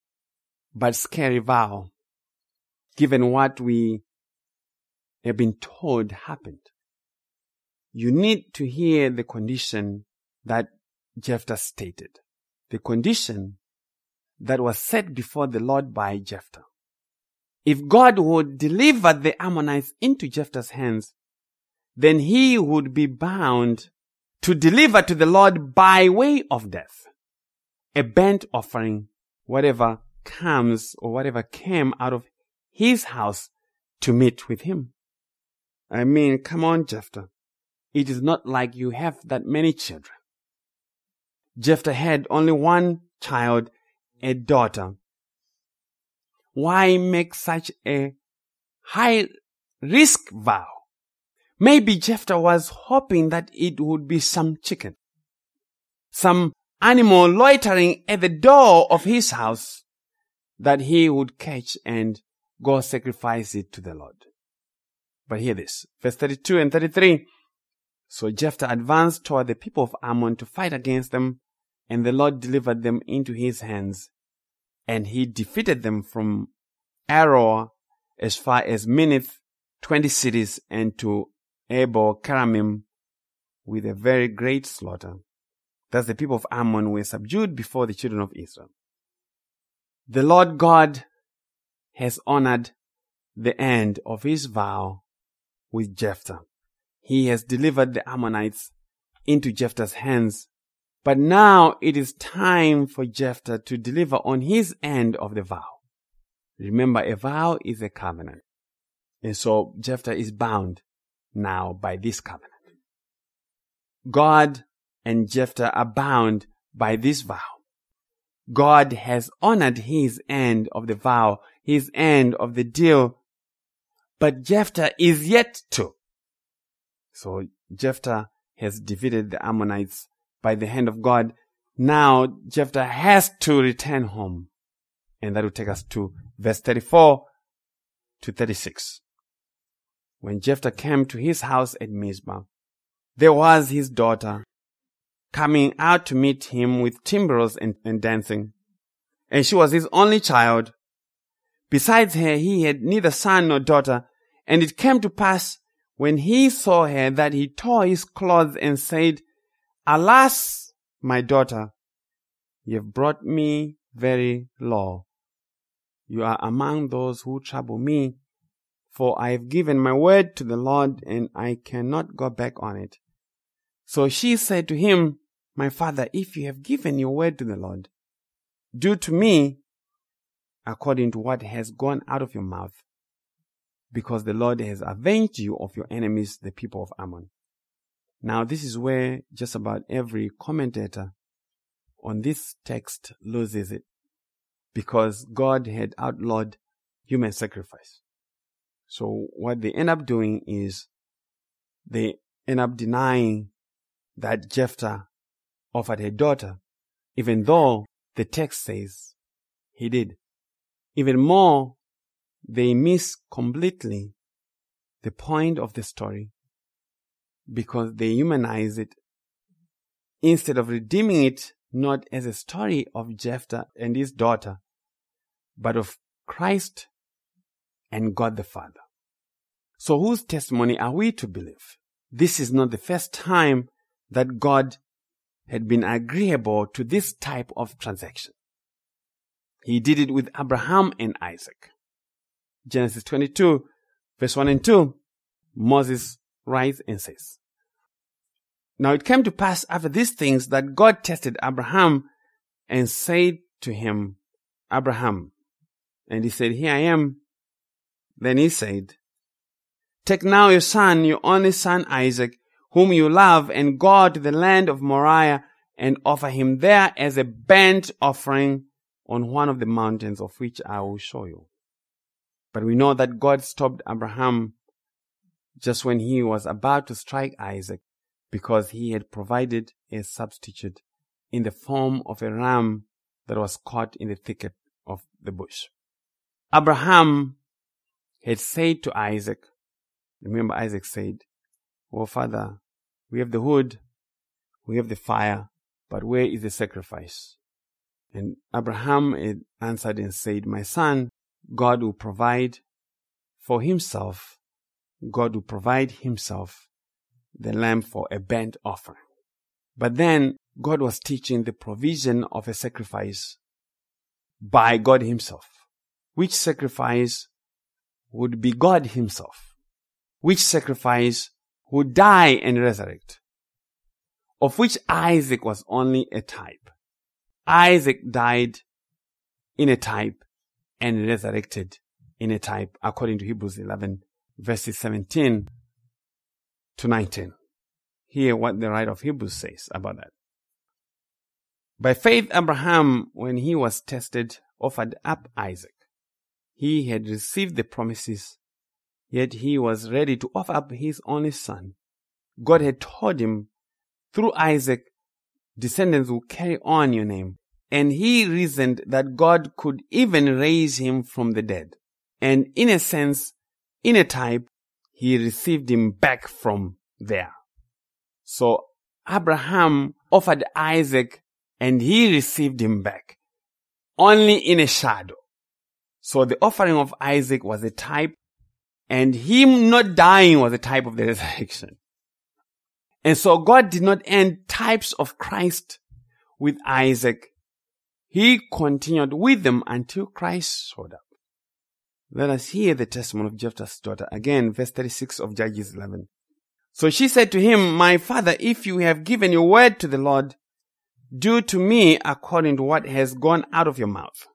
but scary vow, given what we have been told happened. You need to hear the condition that Jephthah stated. The condition that was set before the Lord by Jephthah. If God would deliver the Ammonites into Jephthah's hands, then he would be bound to deliver to the Lord by way of death a burnt offering, whatever comes or whatever came out of his house to meet with him. I mean, come on, Jephthah. It is not like you have that many children. Jephthah had only one child, a daughter. Why make such a high-risk vow? Maybe Jephthah was hoping that it would be some chicken, some animal loitering at the door of his house that he would catch and go sacrifice it to the Lord. But hear this, verse 32 and 33. So Jephthah advanced toward the people of Ammon to fight against them, and the Lord delivered them into his hands, and he defeated them from Aroer as far as Minnith, 20 cities, and to Abel Keramim with a very great slaughter. Thus the people of Ammon were subdued before the children of Israel. The Lord God has honored the end of his vow with Jephthah. He has delivered the Ammonites into Jephthah's hands. But now it is time for Jephthah to deliver on his end of the vow. Remember, a vow is a covenant. And so Jephthah is bound now by this covenant. God and Jephthah are bound by this vow. God has honored his end of the vow, his end of the deal, but Jephthah is yet to. So Jephthah has defeated the Ammonites by the hand of God. Now Jephthah has to return home. And that will take us to verse 34 to 36. When Jephthah came to his house at Mizpah, there was his daughter coming out to meet him with timbrels and dancing. And she was his only child. Besides her, he had neither son nor daughter. And it came to pass, when he saw her, that he tore his clothes and said, Alas, my daughter, you have brought me very low. You are among those who trouble me, for I have given my word to the Lord, and I cannot go back on it. So she said to him, My father, if you have given your word to the Lord, do to me according to what has gone out of your mouth, because the Lord has avenged you of your enemies, the people of Ammon. Now this is where just about every commentator on this text loses it, because God had outlawed human sacrifice. So what they end up doing is they end up denying that Jephthah offered a daughter, even though the text says he did. Even more, they miss completely the point of the story, because they humanize it instead of redeeming it not as a story of Jephthah and his daughter, but of Christ and God the Father. So whose testimony are we to believe? This is not the first time that God had been agreeable to this type of transaction. He did it with Abraham and Isaac. Genesis 22, verse 1 and 2, Moses writes and says, Now it came to pass after these things that God tested Abraham and said to him, Abraham. And he said, Here I am. Then he said, Take now your son, your only son Isaac, whom you love, and go to the land of Moriah and offer him there as a burnt offering on one of the mountains of which I will show you. But we know that God stopped Abraham just when he was about to strike Isaac, because he had provided a substitute in the form of a ram that was caught in the thicket of the bush. Abraham had said to Isaac, remember Isaac said, Oh father, we have the wood, we have the fire, but where is the sacrifice? And Abraham had answered and said, My son, God will provide for himself. God will provide himself the lamb for a burnt offering. But then God was teaching the provision of a sacrifice by God himself. Which sacrifice would be God himself? Which sacrifice would die and resurrect? Of which Isaac was only a type. Isaac died in a type and resurrected in a type, according to Hebrews 11, verses 17 to 19. Hear what the writer of Hebrews says about that. By faith, Abraham, when he was tested, offered up Isaac. He had received the promises, yet he was ready to offer up his only son. God had told him, through Isaac, descendants will carry on your name. And he reasoned that God could even raise him from the dead. And in a sense, in a type, he received him back from there. So Abraham offered Isaac and he received him back, only in a shadow. So the offering of Isaac was a type, and him not dying was a type of the resurrection. And so God did not end types of Christ with Isaac. He continued with them until Christ showed up. Let us hear the testimony of Jephthah's daughter. Again, verse 36 of Judges 11. So she said to him, "My father, if you have given your word to the Lord, do to me according to what has gone out of your mouth.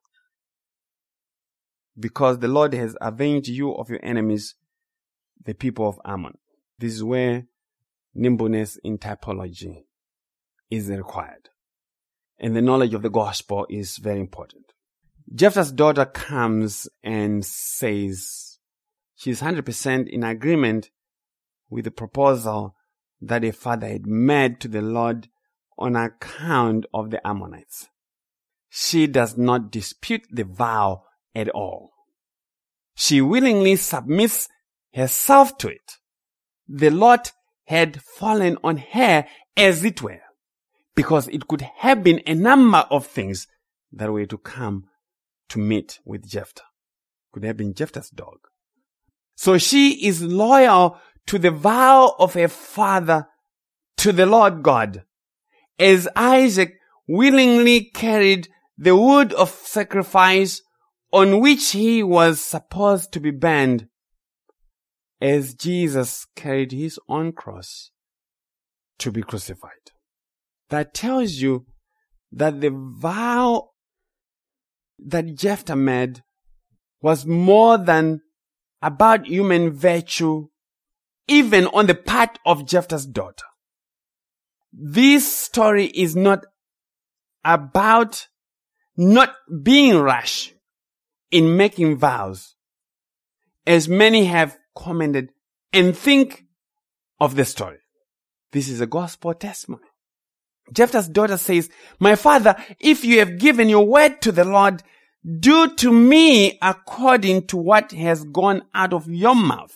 Because the Lord has avenged you of your enemies, the people of Ammon." This is where nimbleness in typology is required. And the knowledge of the gospel is very important. Jephthah's daughter comes and says she's 100% in agreement with the proposal that her father had made to the Lord on account of the Ammonites. She does not dispute the vow at all. She willingly submits herself to it. The lot had fallen on her, as it were, because it could have been a number of things that were to come to meet with Jephthah. Could have been Jephthah's dog. So she is loyal to the vow of her father to the Lord God, as Isaac willingly carried the wood of sacrifice on which he was supposed to be burned, as Jesus carried his own cross to be crucified. That tells you that the vow that Jephthah made was more than about human virtue, even on the part of Jephthah's daughter. This story is not about not being rash in making vows, as many have commented and think of the story. This is a gospel testimony. Jephthah's daughter says, "My father, if you have given your word to the Lord, do to me according to what has gone out of your mouth.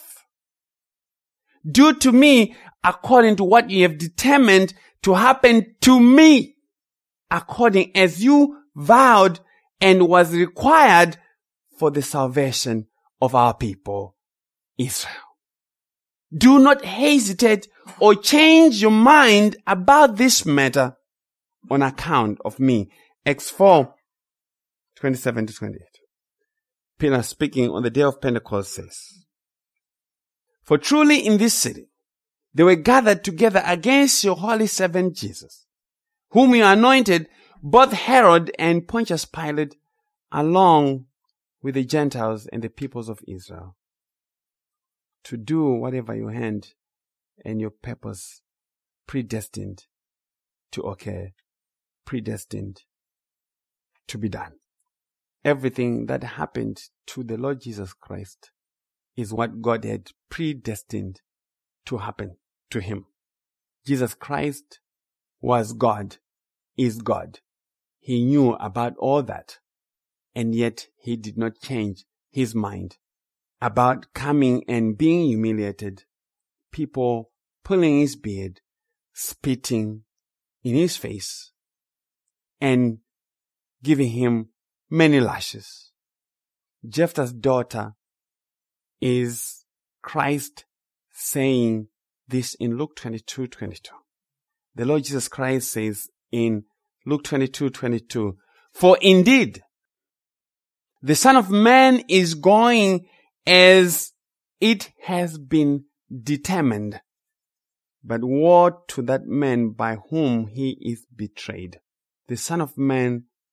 Do to me according to what you have determined to happen to me, according as you vowed and was required for the salvation of our people, Israel. Do not hesitate or change your mind about this matter on account of me." Acts 4, 27 to 28. Peter, speaking on the day of Pentecost, says, "For truly in this city they were gathered together against your holy servant Jesus, whom you anointed, both Herod and Pontius Pilate, along with the Gentiles and the peoples of Israel, to do whatever your hand and your purpose predestined to occur, predestined to be done." Everything that happened to the Lord Jesus Christ is what God had predestined to happen to him. Jesus Christ was God, is God. He knew about all that, and yet he did not change his mind about coming and being humiliated, people pulling his beard, spitting in his face, and giving him many lashes. Jephthah's daughter is Christ saying this in Luke 22:22. The Lord Jesus Christ says in Luke 22:22, "For indeed, the Son of Man is going as it has been determined, but woe to that man by whom he is betrayed." The Son of Man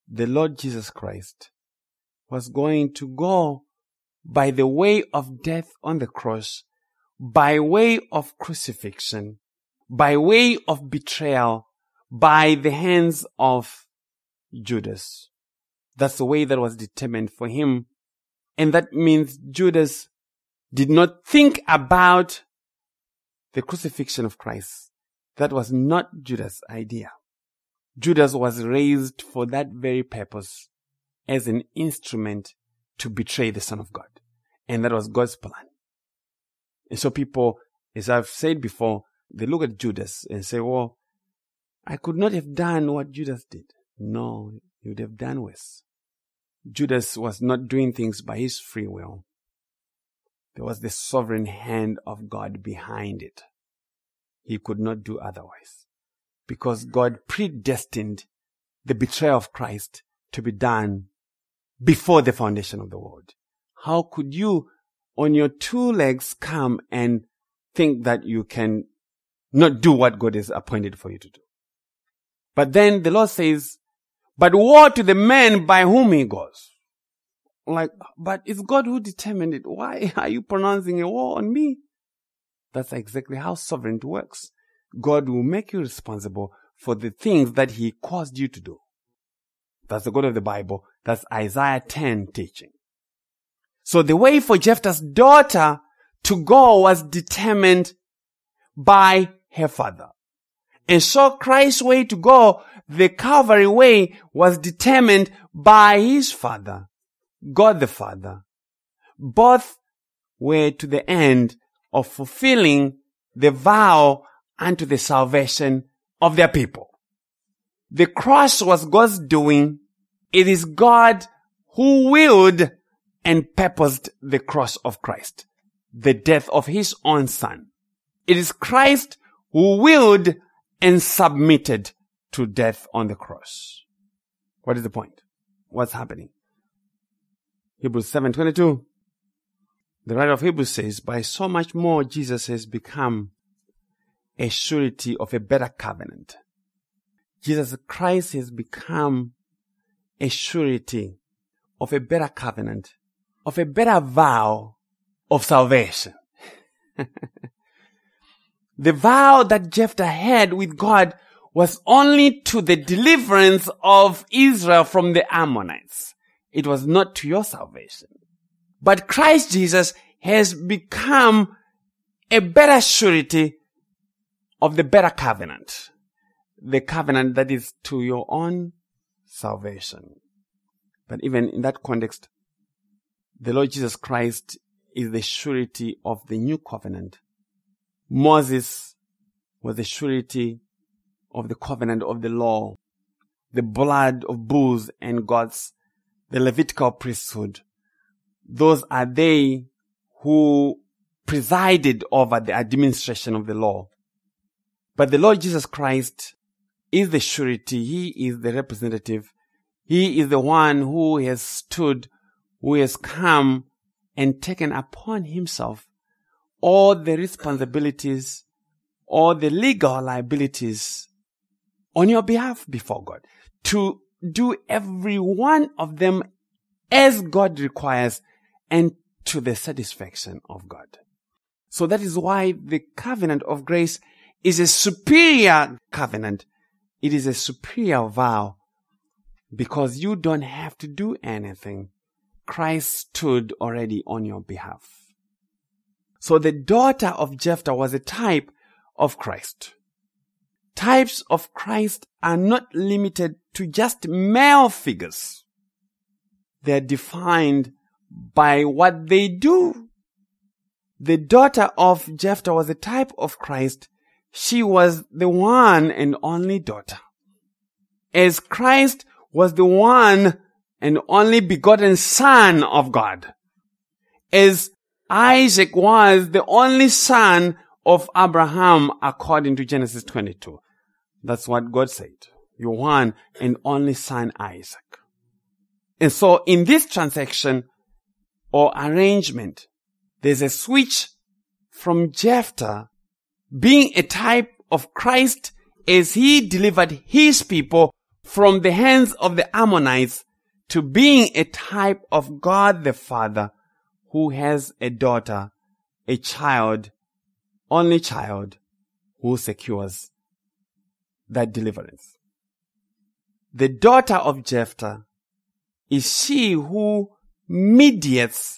the Lord Jesus Christ was going to go by the way of death on the cross, by way of crucifixion, by way of betrayal, by the hands of Judas. That's the way that was determined for him. And that means Judas did not think about the crucifixion of Christ. That was not Judas' idea. Judas was raised for that very purpose, as an instrument to betray the Son of God. And that was God's plan. And so people, as I've said before, they look at Judas and say, well, I could not have done what Judas did. No, you would have done worse. Judas was not doing things by his free will. There was the sovereign hand of God behind it. He could not do otherwise, because God predestined the betrayal of Christ to be done before the foundation of the world. How could you, on your two legs, come and think that you can not do what God has appointed for you to do? But then the Lord says, but woe to the man by whom he goes. Like, but it's God who determined it. Why are you pronouncing a woe on me? That's exactly how sovereignty works. God will make you responsible for the things that he caused you to do. That's the God of the Bible. That's Isaiah 10 teaching. So the way for Jephthah's daughter to go was determined by her father. And so Christ's way to go, the Calvary way, was determined by his father, God the Father. Both were to the end of fulfilling the vow unto the salvation of their people. The cross was God's doing. It is God who willed and purposed the cross of Christ, the death of his own son. It is Christ who willed and submitted to death on the cross. What is the point? What's happening? Hebrews 7:22. The writer of Hebrews says, by so much more Jesus has become a surety of a better covenant. Jesus Christ has become a surety of a better covenant, of a better vow of salvation. The vow that Jephthah had with God was only to the deliverance of Israel from the Ammonites. It was not to your salvation. But Christ Jesus has become a better surety of the better covenant. The covenant that is to your own salvation. But even in that context, the Lord Jesus Christ is the surety of the new covenant. Moses was the surety of the covenant of the law, the blood of bulls and goats, the Levitical priesthood. Those are they who presided over the administration of the law. But the Lord Jesus Christ is the surety. He is the representative. He is the one who has stood, who has come and taken upon himself all the responsibilities, all the legal liabilities on your behalf before God, to do every one of them as God requires and to the satisfaction of God. So that is why the covenant of grace is a superior covenant. It is a superior vow because you don't have to do anything. Christ stood already on your behalf. So the daughter of Jephthah was a type of Christ. Types of Christ are not limited to just male figures. They are defined by what they do. The daughter of Jephthah was a type of Christ. She was the one and only daughter. As Christ was the one and only begotten son of God. As Isaac was the only son of Abraham according to Genesis 22. That's what God said. Your one and only son Isaac. And so in this transaction or arrangement, there's a switch from Jephthah being a type of Christ as he delivered his people from the hands of the Ammonites to being a type of God the Father who has a daughter, a child, only child, who secures that deliverance. The daughter of Jephthah is she who mediated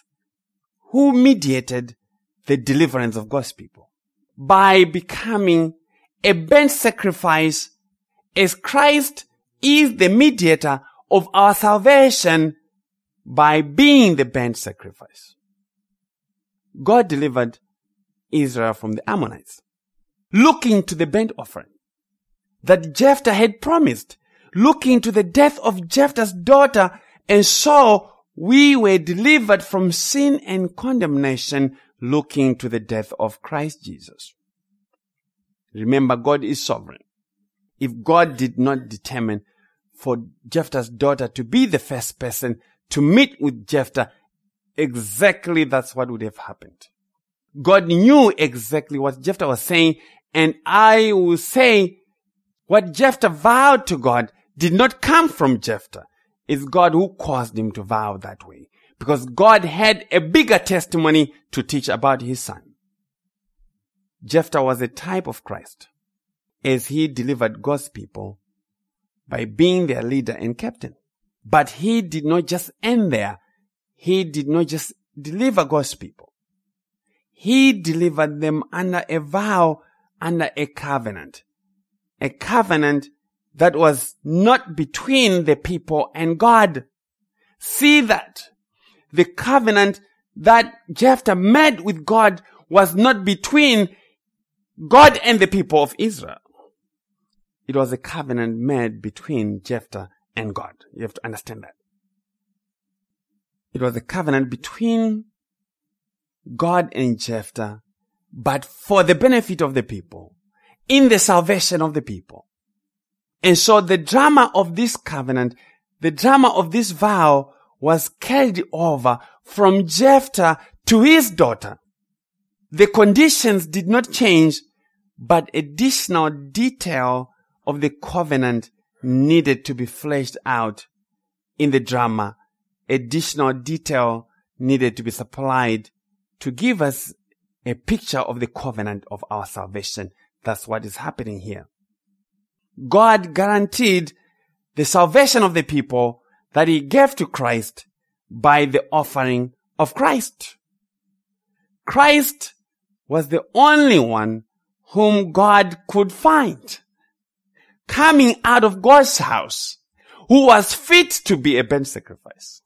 the deliverance of God's people by becoming a burnt sacrifice, as Christ is the mediator of our salvation by being the burnt sacrifice. God delivered Israel from the Ammonites, looking to the burnt offering that Jephthah had promised, looking to the death of Jephthah's daughter, and so we were delivered from sin and condemnation, looking to the death of Christ Jesus. Remember, God is sovereign. If God did not determine for Jephthah's daughter to be the first person to meet with Jephthah, exactly that's what would have happened. God knew exactly what Jephthah was saying, and I will say what Jephthah vowed to God did not come from Jephthah. It's God who caused him to vow that way, because God had a bigger testimony to teach about his son. Jephthah was a type of Christ, as he delivered God's people by being their leader and captain. But he did not just end there. He did not just deliver God's people. He delivered them under a vow, under a covenant that was not between the people and God. See that the covenant that Jephthah made with God was not between God and the people of Israel. It was a covenant made between Jephthah and God. You have to understand that. It was a covenant between God and Jephthah, but for the benefit of the people, in the salvation of the people. And so the drama of this covenant, the drama of this vow, was carried over from Jephthah to his daughter. The conditions did not change, but additional detail of the covenant needed to be fleshed out in the drama. Additional detail needed to be supplied to give us a picture of the covenant of our salvation. That's what is happening here. God guaranteed the salvation of the people that he gave to Christ by the offering of Christ. Christ was the only one whom God could find coming out of God's house, who was fit to be a burnt sacrifice.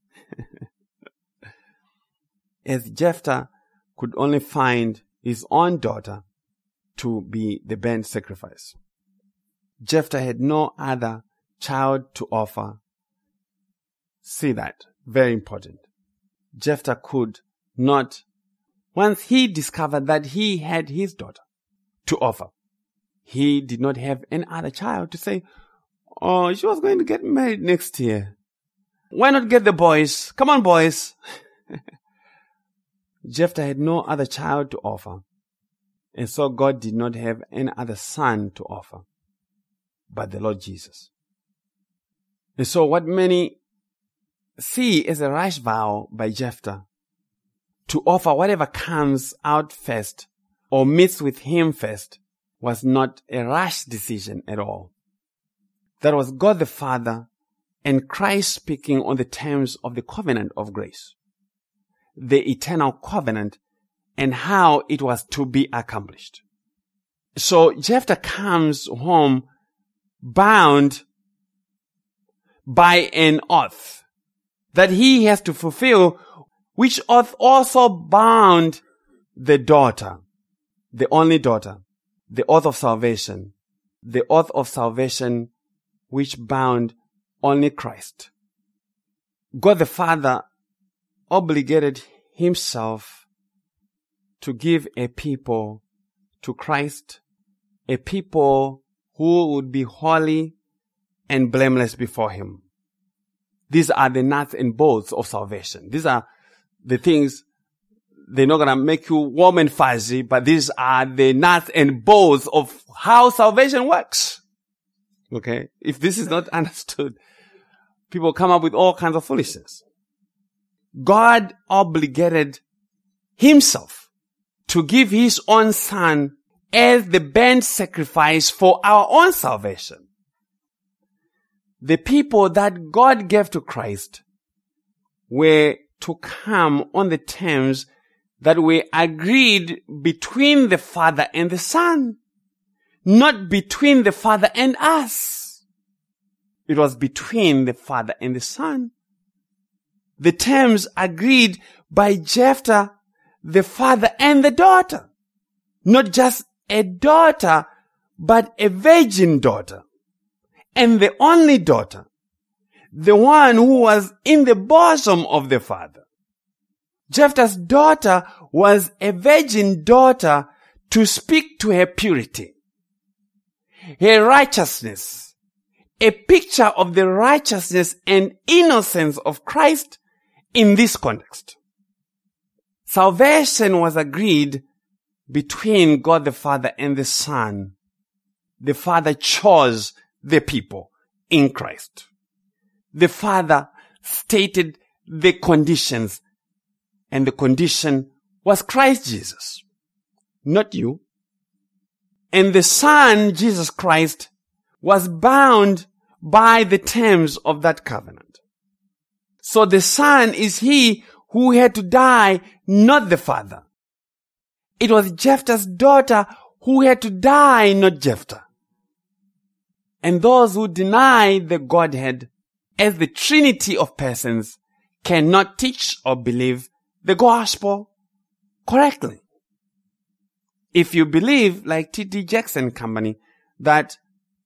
As Jephthah could only find his own daughter to be the burnt sacrifice. Jephthah had no other child to offer. See that. Very important. Jephthah could not, once he discovered that he had his daughter to offer, he did not have any other child to say, oh, she was going to get married next year. Why not get the boys? Come on, boys. Jephthah had no other child to offer. And so God did not have any other son to offer but the Lord Jesus. And so what many see as a rash vow by Jephthah to offer whatever comes out first or meets with him first was not a rash decision at all. That was God the Father and Christ speaking on the terms of the covenant of grace, the eternal covenant, and how it was to be accomplished. So Jephthah comes home bound by an oath that he has to fulfill, which oath also bound the daughter, the only daughter, the oath of salvation which bound only Christ. God the Father obligated himself to give a people to Christ, a people who would be holy and blameless before him. These are the nuts and bolts of salvation. These are the things, they're not going to make you warm and fuzzy, but these are the nuts and bolts of how salvation works. Okay? If this is not understood, people come up with all kinds of foolishness. God obligated himself to give his own son as the burnt sacrifice for our own salvation. The people that God gave to Christ were to come on the terms that were agreed between the Father and the Son, not between the Father and us. It was between the Father and the Son. The terms agreed by Jephthah, the father and the daughter. Not just a daughter, but a virgin daughter. And the only daughter. The one who was in the bosom of the father. Jephthah's daughter was a virgin daughter to speak to her purity, her righteousness, a picture of the righteousness and innocence of Christ in this context. Salvation was agreed between God the Father and the Son. The Father chose the people in Christ. The Father stated the conditions, and the condition was Christ Jesus, not you. And the Son, Jesus Christ, was bound by the terms of that covenant. So the Son is he who had to die, not the Father. It was Jephthah's daughter who had to die, not Jephthah. And those who deny the Godhead as the Trinity of persons cannot teach or believe the gospel correctly. If you believe, like T.D. Jackson Company, that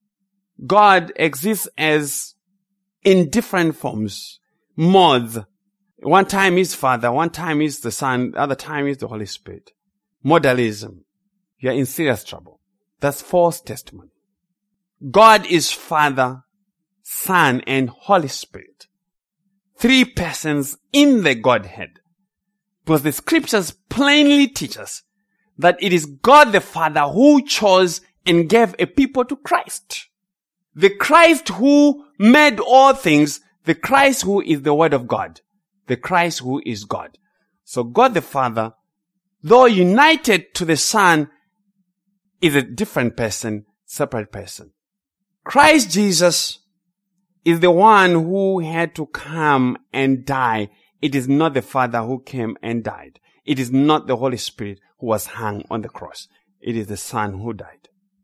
God exists as in different forms, modes. One time is Father, one time is the Son, other time is the Holy Spirit. Modalism. You are in serious trouble. That's false testimony. God is Father, Son, and Holy Spirit. Three persons in the Godhead. Because the scriptures plainly teach us that it is God the Father who chose and gave a people to Christ. The Christ who made all things, the Christ who is the Word of God, the Christ who is God. So God the Father, though united to the Son, is a different person, separate person. Christ Jesus is the one who had to come and die. It is not the Father who came and died. It is not the Holy Spirit who was hung on the cross. It is the Son who died.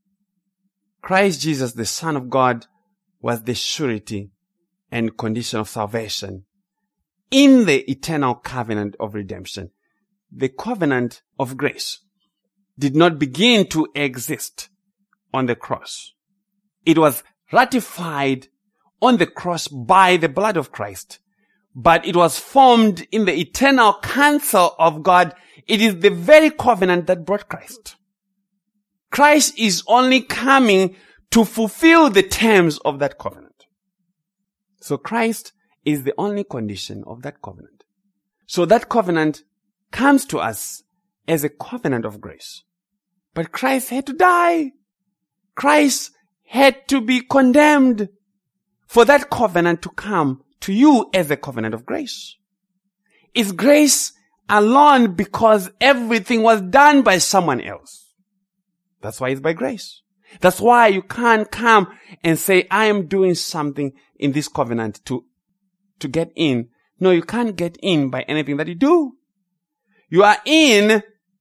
Christ Jesus, the Son of God, was the surety and condition of salvation in the eternal covenant of redemption. The covenant of grace did not begin to exist on the cross. It was ratified on the cross by the blood of Christ, but it was formed in the eternal counsel of God. It is the very covenant that brought Christ. Christ is only coming to fulfill the terms of that covenant. So Christ is the only condition of that covenant. So that covenant comes to us as a covenant of grace. But Christ had to die. Christ had to be condemned for that covenant to come to you as a covenant of grace. It's grace alone because everything was done by someone else. That's why it's by grace. That's why you can't come and say, I am doing something in this covenant to get in. No, you can't get in by anything that you do. You are in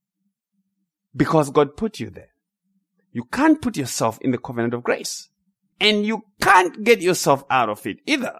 because God put you there. You can't put yourself in the covenant of grace. And you can't get yourself out of it either.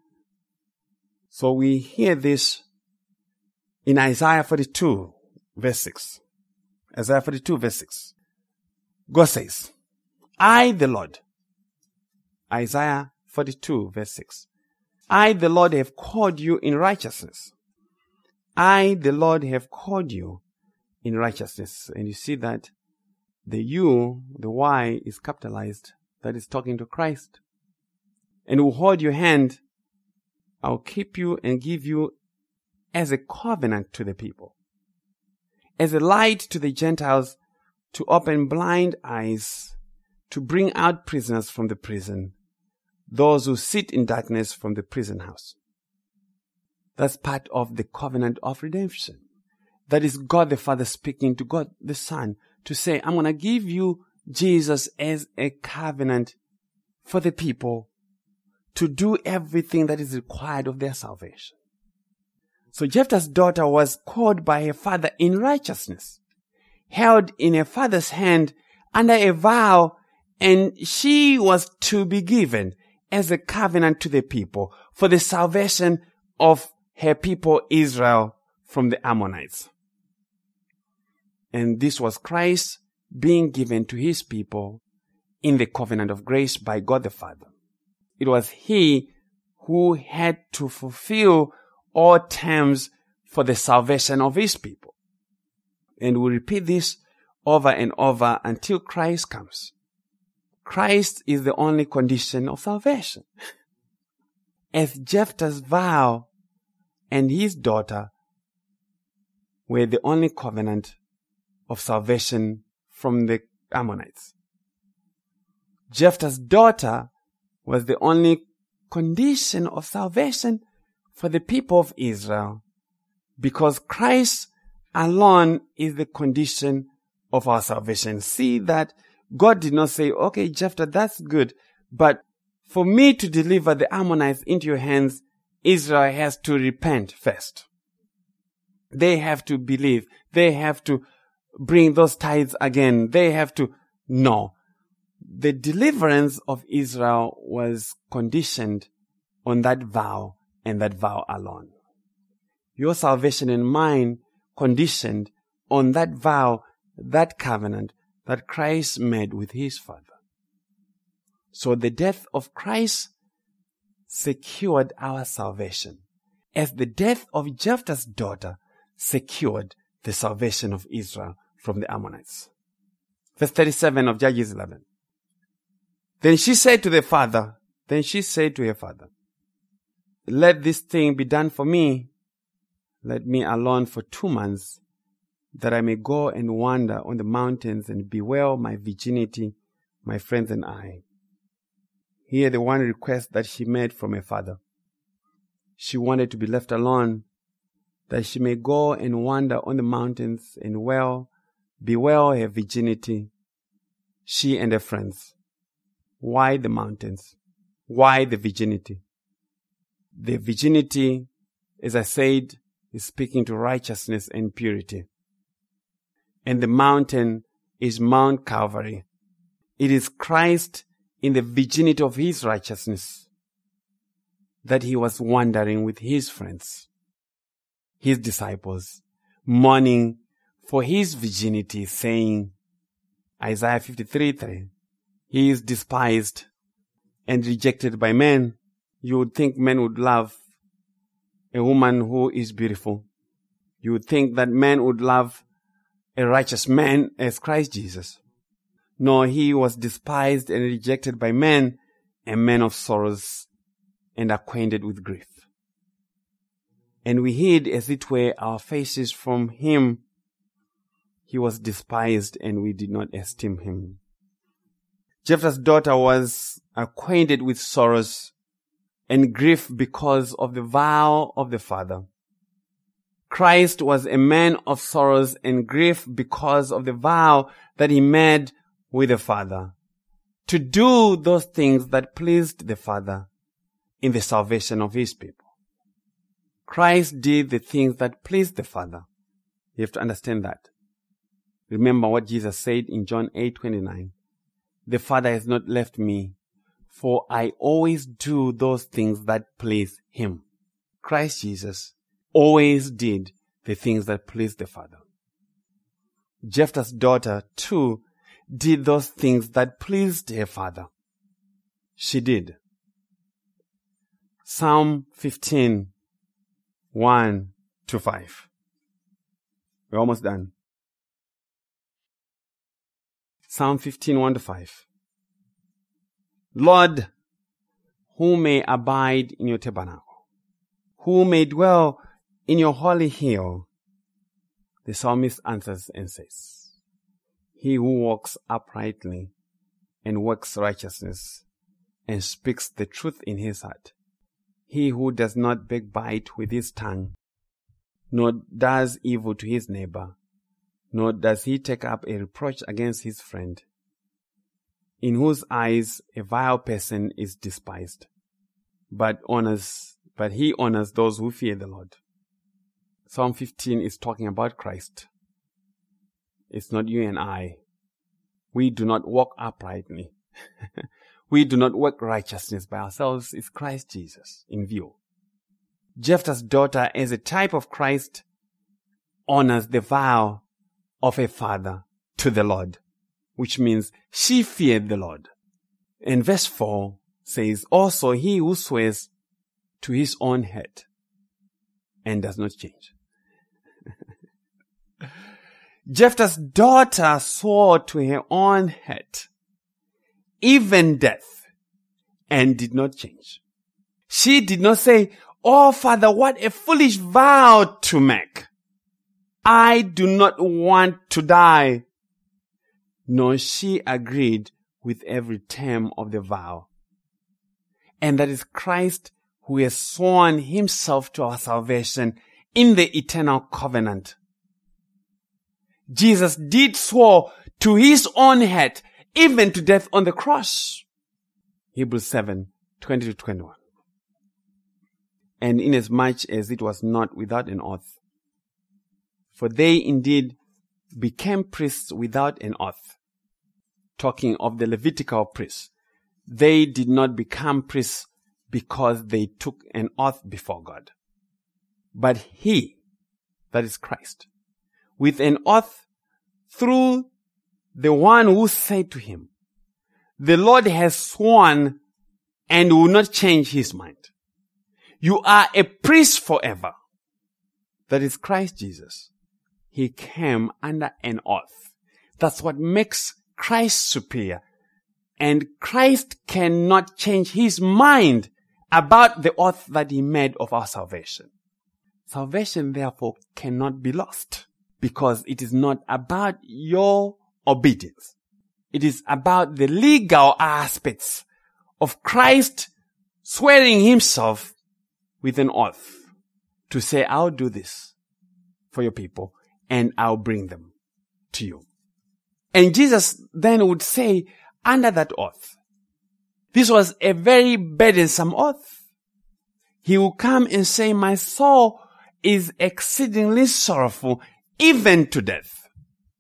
So we hear this in Isaiah 42, verse 6. Isaiah 42, verse 6. God says, I, the Lord, Isaiah 42, verse 6. I, the Lord, have called you in righteousness. I, the Lord, have called you in righteousness. And you see that the you, the Y, is capitalized. That is talking to Christ. And will hold your hand. I'll keep you and give you as a covenant to the people. As a light to the Gentiles, to open blind eyes, to bring out prisoners from the prison, those who sit in darkness from the prison house. That's part of the covenant of redemption. That is God the Father speaking to God the Son to say, I'm going to give you Jesus as a covenant for the people to do everything that is required of their salvation. So Jephthah's daughter was called by her father in righteousness, held in her father's hand under a vow, and she was to be given as a covenant to the people for the salvation of her people Israel from the Ammonites. And this was Christ being given to his people in the covenant of grace by God the Father. It was he who had to fulfill all terms for the salvation of his people. And we repeat this over and over until Christ comes. Christ is the only condition of salvation. As Jephthah's vow and his daughter were the only covenant of salvation from the Ammonites. Jephthah's daughter was the only condition of salvation for the people of Israel, because Christ alone is the condition of our salvation. See that God did not say, okay, Jephthah, that's good, but for me to deliver the Ammonites into your hands, Israel has to repent first. They have to believe. They have to bring those tithes again. They have to... No. The deliverance of Israel was conditioned on that vow and that vow alone. Your salvation and mine conditioned on that vow, that covenant that Christ made with his Father. So the death of Christ secured our salvation, as the death of Jephthah's daughter secured the salvation of Israel from the Ammonites. Verse 37 of Judges 11. Then she said to her father, let this thing be done for me. Let me alone for 2 months, that I may go and wander on the mountains and bewail my virginity, my friends and I. Here the one request that she made from her father. She wanted to be left alone, that she may go and wander on the mountains and bewail her virginity, she and her friends. Why the mountains? Why the virginity? The virginity, as I said, is speaking to righteousness and purity. And the mountain is Mount Calvary. It is Christ in the virginity of his righteousness that he was wandering with his friends, his disciples, mourning for his virginity, saying, Isaiah 53:3, he is despised and rejected by men. You would think men would love a woman who is beautiful. You would think that men would love a righteous man as Christ Jesus. No, he was despised and rejected by men, a man of sorrows and acquainted with grief. And we hid, as it were, our faces from him. He was despised and we did not esteem him. Jephthah's daughter was acquainted with sorrows and grief because of the vow of the father. Christ was a man of sorrows and grief because of the vow that he made with the Father, to do those things that pleased the Father in the salvation of his people. Christ did the things that pleased the Father. You have to understand that. Remember what Jesus said in John 8:29. The Father has not left me, for I always do those things that please him. Christ Jesus always did the things that pleased the Father. Jephthah's daughter, too, did those things that pleased her father. She did. Psalm 15, 1-5. We're almost done. Psalm 15, 1-5. Lord, who may abide in your tabernacle? Who may dwell in your holy hill? The psalmist answers and says, he who walks uprightly and works righteousness and speaks the truth in his heart. He who does not backbite with his tongue, nor does evil to his neighbor, nor does he take up a reproach against his friend, in whose eyes a vile person is despised, but he honors those who fear the Lord. Psalm 15 is talking about Christ. It's not you and I. We do not walk uprightly. We do not work righteousness by ourselves. It's Christ Jesus in view. Jephthah's daughter, as a type of Christ, honors the vow of a father to the Lord, which means she feared the Lord. And verse 4 says, also he who swears to his own head and does not change. Jephthah's daughter swore to her own head, even death, and did not change. She did not say, oh, Father, what a foolish vow to make. I do not want to die. No, she agreed with every term of the vow. And that is Christ who has sworn himself to our salvation in the eternal covenant. Jesus did swear to his own head, even to death on the cross. Hebrews 7:20-21. And inasmuch as it was not without an oath, for they indeed became priests without an oath. Talking of the Levitical priests, they did not become priests because they took an oath before God. But he, that is Christ, with an oath through the one who said to him, the Lord has sworn and will not change his mind. You are a priest forever. That is Christ Jesus. He came under an oath. That's what makes Christ superior. And Christ cannot change his mind about the oath that he made of our salvation. Salvation, therefore, cannot be lost because it is not about your obedience. It is about the legal aspects of Christ swearing himself with an oath to say, I'll do this for your people and I'll bring them to you. And Jesus then would say, under that oath, this was a very burdensome oath. He will come and say, my soul is exceedingly sorrowful, even to death.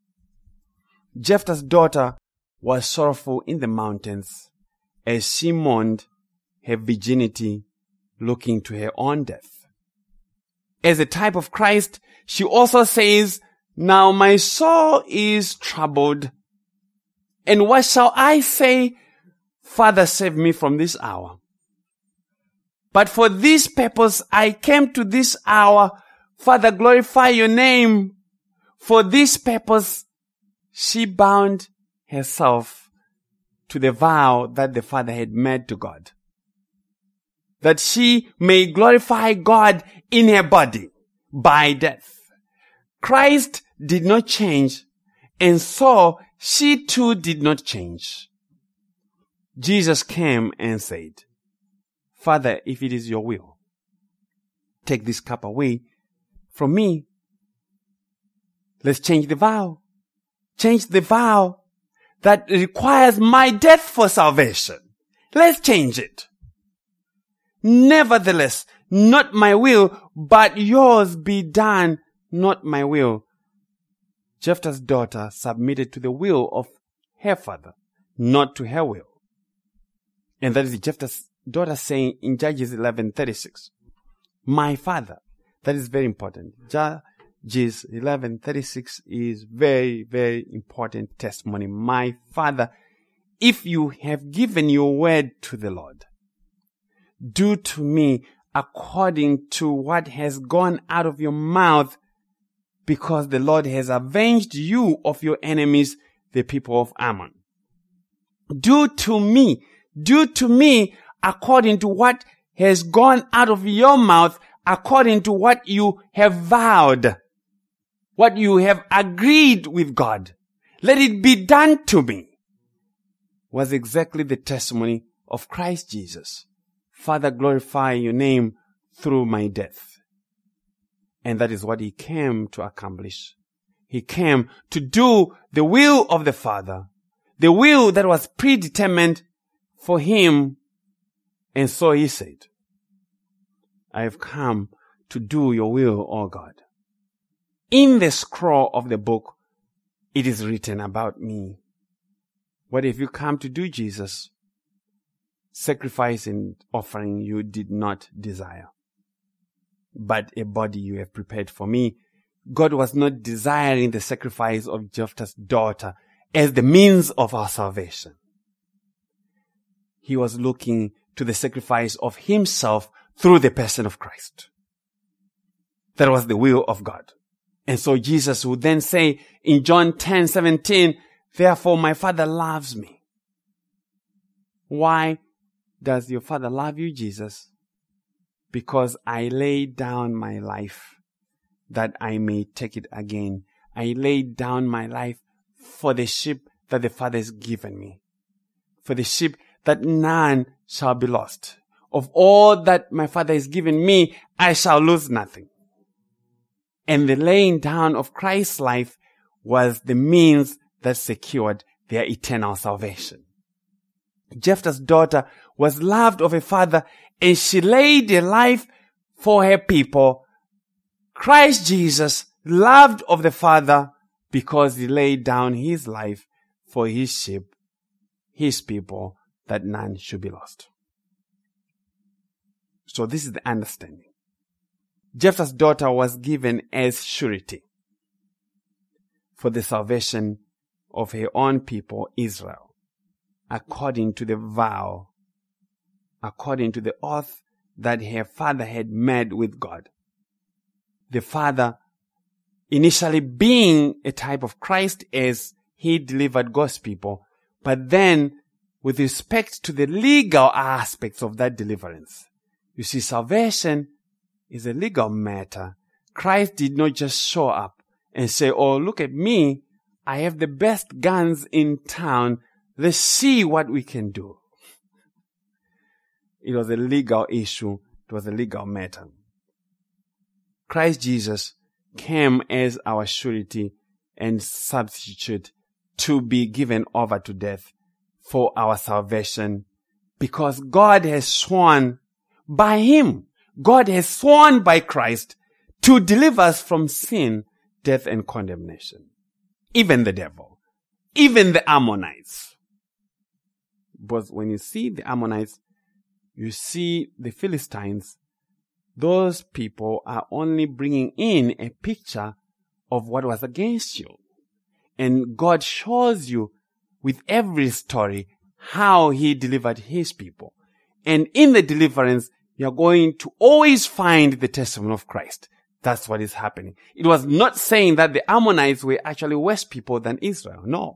Jephthah's daughter was sorrowful in the mountains as she mourned her virginity, looking to her own death. As a type of Christ, she also says, now my soul is troubled. And what shall I say? Father, save me from this hour. But for this purpose I came to this hour. Father, glorify your name. For this purpose she bound herself to the vow that the Father had made to God, that she may glorify God in her body by death. Christ did not change, and so she too did not change. Jesus came and said, Father, if it is your will, take this cup away from me. Let's change the vow. Change the vow that requires my death for salvation. Let's change it. Nevertheless, not my will, but yours be done, not my will. Jephthah's daughter submitted to the will of her father, not to her will. And that is Jephthah's daughter saying in Judges 11:36, my father. That is very important. Judges 11:36 is very, very important testimony. My father, if you have given your word to the Lord, do to me according to what has gone out of your mouth, because the Lord has avenged you of your enemies, the people of Ammon. Do to me according to what has gone out of your mouth, according to what you have vowed, what you have agreed with God. Let it be done to me. was exactly the testimony of Christ Jesus. Father, glorify your name through my death. And that is what he came to accomplish. He came to do the will of the Father, the will that was predetermined for him. And so he said, I have come to do your will, O God. In the scroll of the book, it is written about me. What if you come to do, Jesus? Sacrifice and offering you did not desire, but a body you have prepared for me. God was not desiring the sacrifice of Jephthah's daughter as the means of our salvation. He was looking to the sacrifice of himself through the person of Christ. That was the will of God. And so Jesus would then say in John 10:17, therefore my Father loves me. Why does your Father love you, Jesus? Because I laid down my life that I may take it again. I laid down my life for the sheep that the Father has given me. For the sheep that none shall be lost. Of all that my Father has given me, I shall lose nothing. And the laying down of Christ's life was the means that secured their eternal salvation. Jephthah's daughter was loved of her father, and she laid her life for her people. Christ Jesus loved of the Father because he laid down his life for his sheep, his people, that none should be lost. So this is the understanding. Jephthah's daughter was given as surety for the salvation of her own people, Israel, according to the vow, according to the oath that her father had made with God. The father initially being a type of Christ as he delivered God's people, but then with respect to the legal aspects of that deliverance. You see, salvation is a legal matter. Christ did not just show up and say, oh, look at me. I have the best guns in town. Let's see what we can do. It was a legal issue. It was a legal matter. Christ Jesus came as our surety and substitute to be given over to death for our salvation, because God has sworn by him, God has sworn by Christ to deliver us from sin, death, and condemnation. Even the devil, even the Ammonites. But when you see the Ammonites, you see the Philistines. Those people are only bringing in a picture of what was against you. And God shows you with every story how he delivered his people. And in the deliverance, you're going to always find the testimony of Christ. That's what is happening. It was not saying that the Ammonites were actually worse people than Israel. No.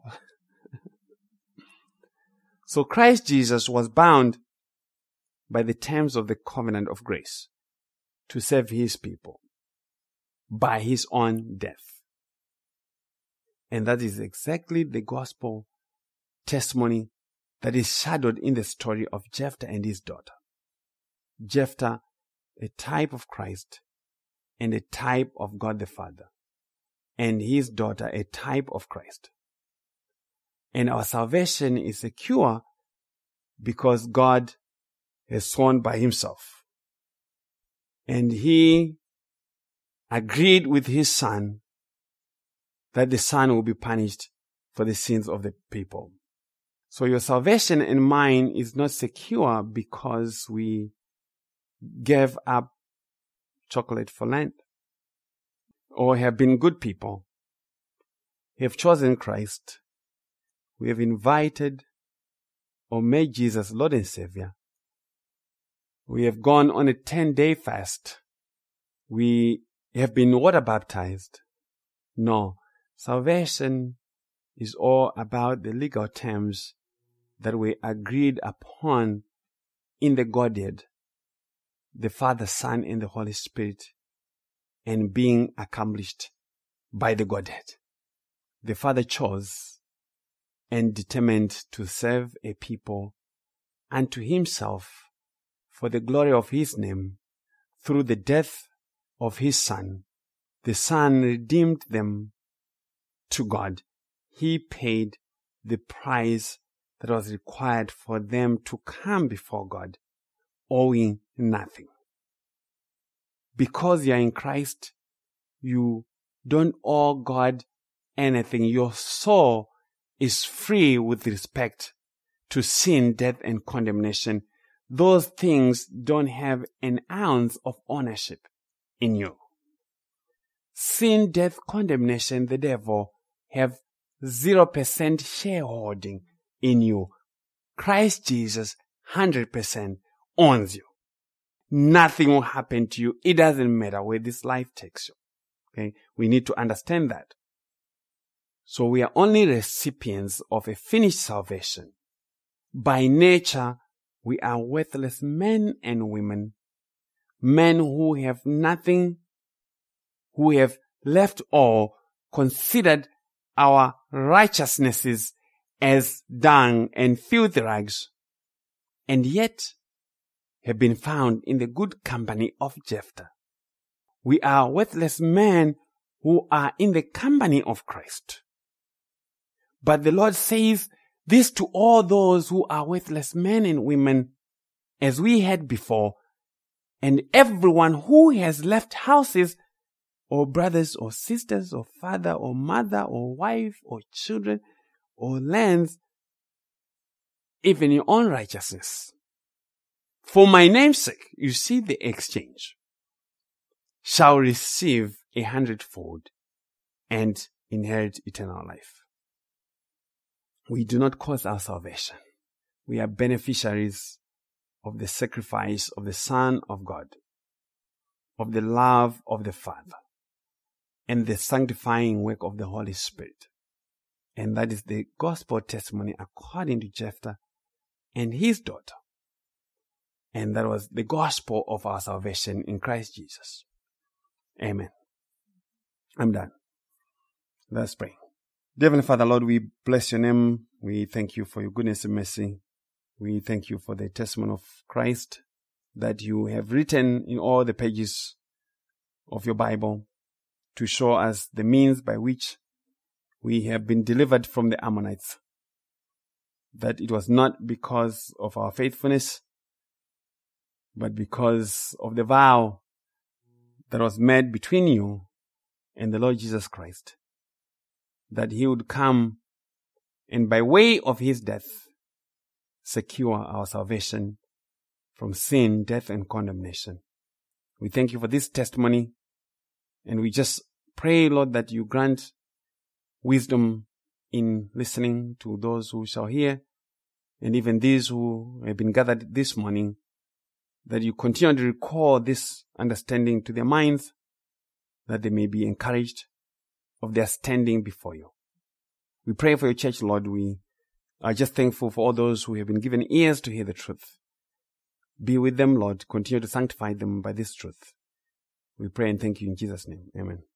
So Christ Jesus was bound by the terms of the covenant of grace to save his people by his own death. And that is exactly the gospel testimony that is shadowed in the story of Jephthah and his daughter. Jephthah, a type of Christ and a type of God the Father, and his daughter, a type of Christ. And our salvation is secure because God has sworn by himself. And he agreed with his son that the son will be punished for the sins of the people. So your salvation and mine is not secure because we gave up chocolate for Lent or have been good people, have chosen Christ, we have invited or made Jesus Lord and Savior. We have gone on a 10-day fast. We have been water baptized. No, salvation is all about the legal terms that we agreed upon in the Godhead, the Father, Son, and the Holy Spirit, and being accomplished by the Godhead. The Father chose, and determined to serve a people unto himself for the glory of his name, through the death of his Son. The Son redeemed them to God. He paid the price that was required for them to come before God, owing nothing. Because you are in Christ, you don't owe God anything. Your soul is free with respect to sin, death, and condemnation. Those things don't have an ounce of ownership in you. Sin, death, condemnation, the devil have 0% shareholding in you. Christ Jesus 100% owns you. Nothing will happen to you. It doesn't matter where this life takes you. Okay? We need to understand that. So we are only recipients of a finished salvation. By nature, we are worthless men and women. Men who have nothing, who have left all, considered our righteousnesses as dung and filthy rags, and yet have been found in the good company of Jephthah. We are worthless men who are in the company of Christ. But the Lord says this to all those who are worthless men and women, as we had before, and everyone who has left houses, or brothers or sisters, or father or mother, or wife or children, or lands, even your own righteousness. For my name's sake, you see the exchange, shall receive 100-fold and inherit eternal life. We do not cause our salvation. We are beneficiaries of the sacrifice of the Son of God, of the love of the Father, and the sanctifying work of the Holy Spirit. And that is the gospel testimony according to Jephthah and his daughter. And that was the gospel of our salvation in Christ Jesus. Amen. I'm done. Let's pray. Dear Heavenly Father, Lord, we bless your name. We thank you for your goodness and mercy. We thank you for the testimony of Christ that you have written in all the pages of your Bible to show us the means by which we have been delivered from the Ammonites. That it was not because of our faithfulness, but because of the vow that was made between you and the Lord Jesus Christ, that he would come and by way of his death secure our salvation from sin, death, and condemnation. We thank you for this testimony, and we just pray, Lord, that you grant wisdom in listening to those who shall hear, and even these who have been gathered this morning, that you continue to recall this understanding to their minds, that they may be encouraged of their standing before you. We pray for your church, Lord. We are just thankful for all those who have been given ears to hear the truth. Be with them, Lord. Continue to sanctify them by this truth. We pray and thank you in Jesus' name. Amen.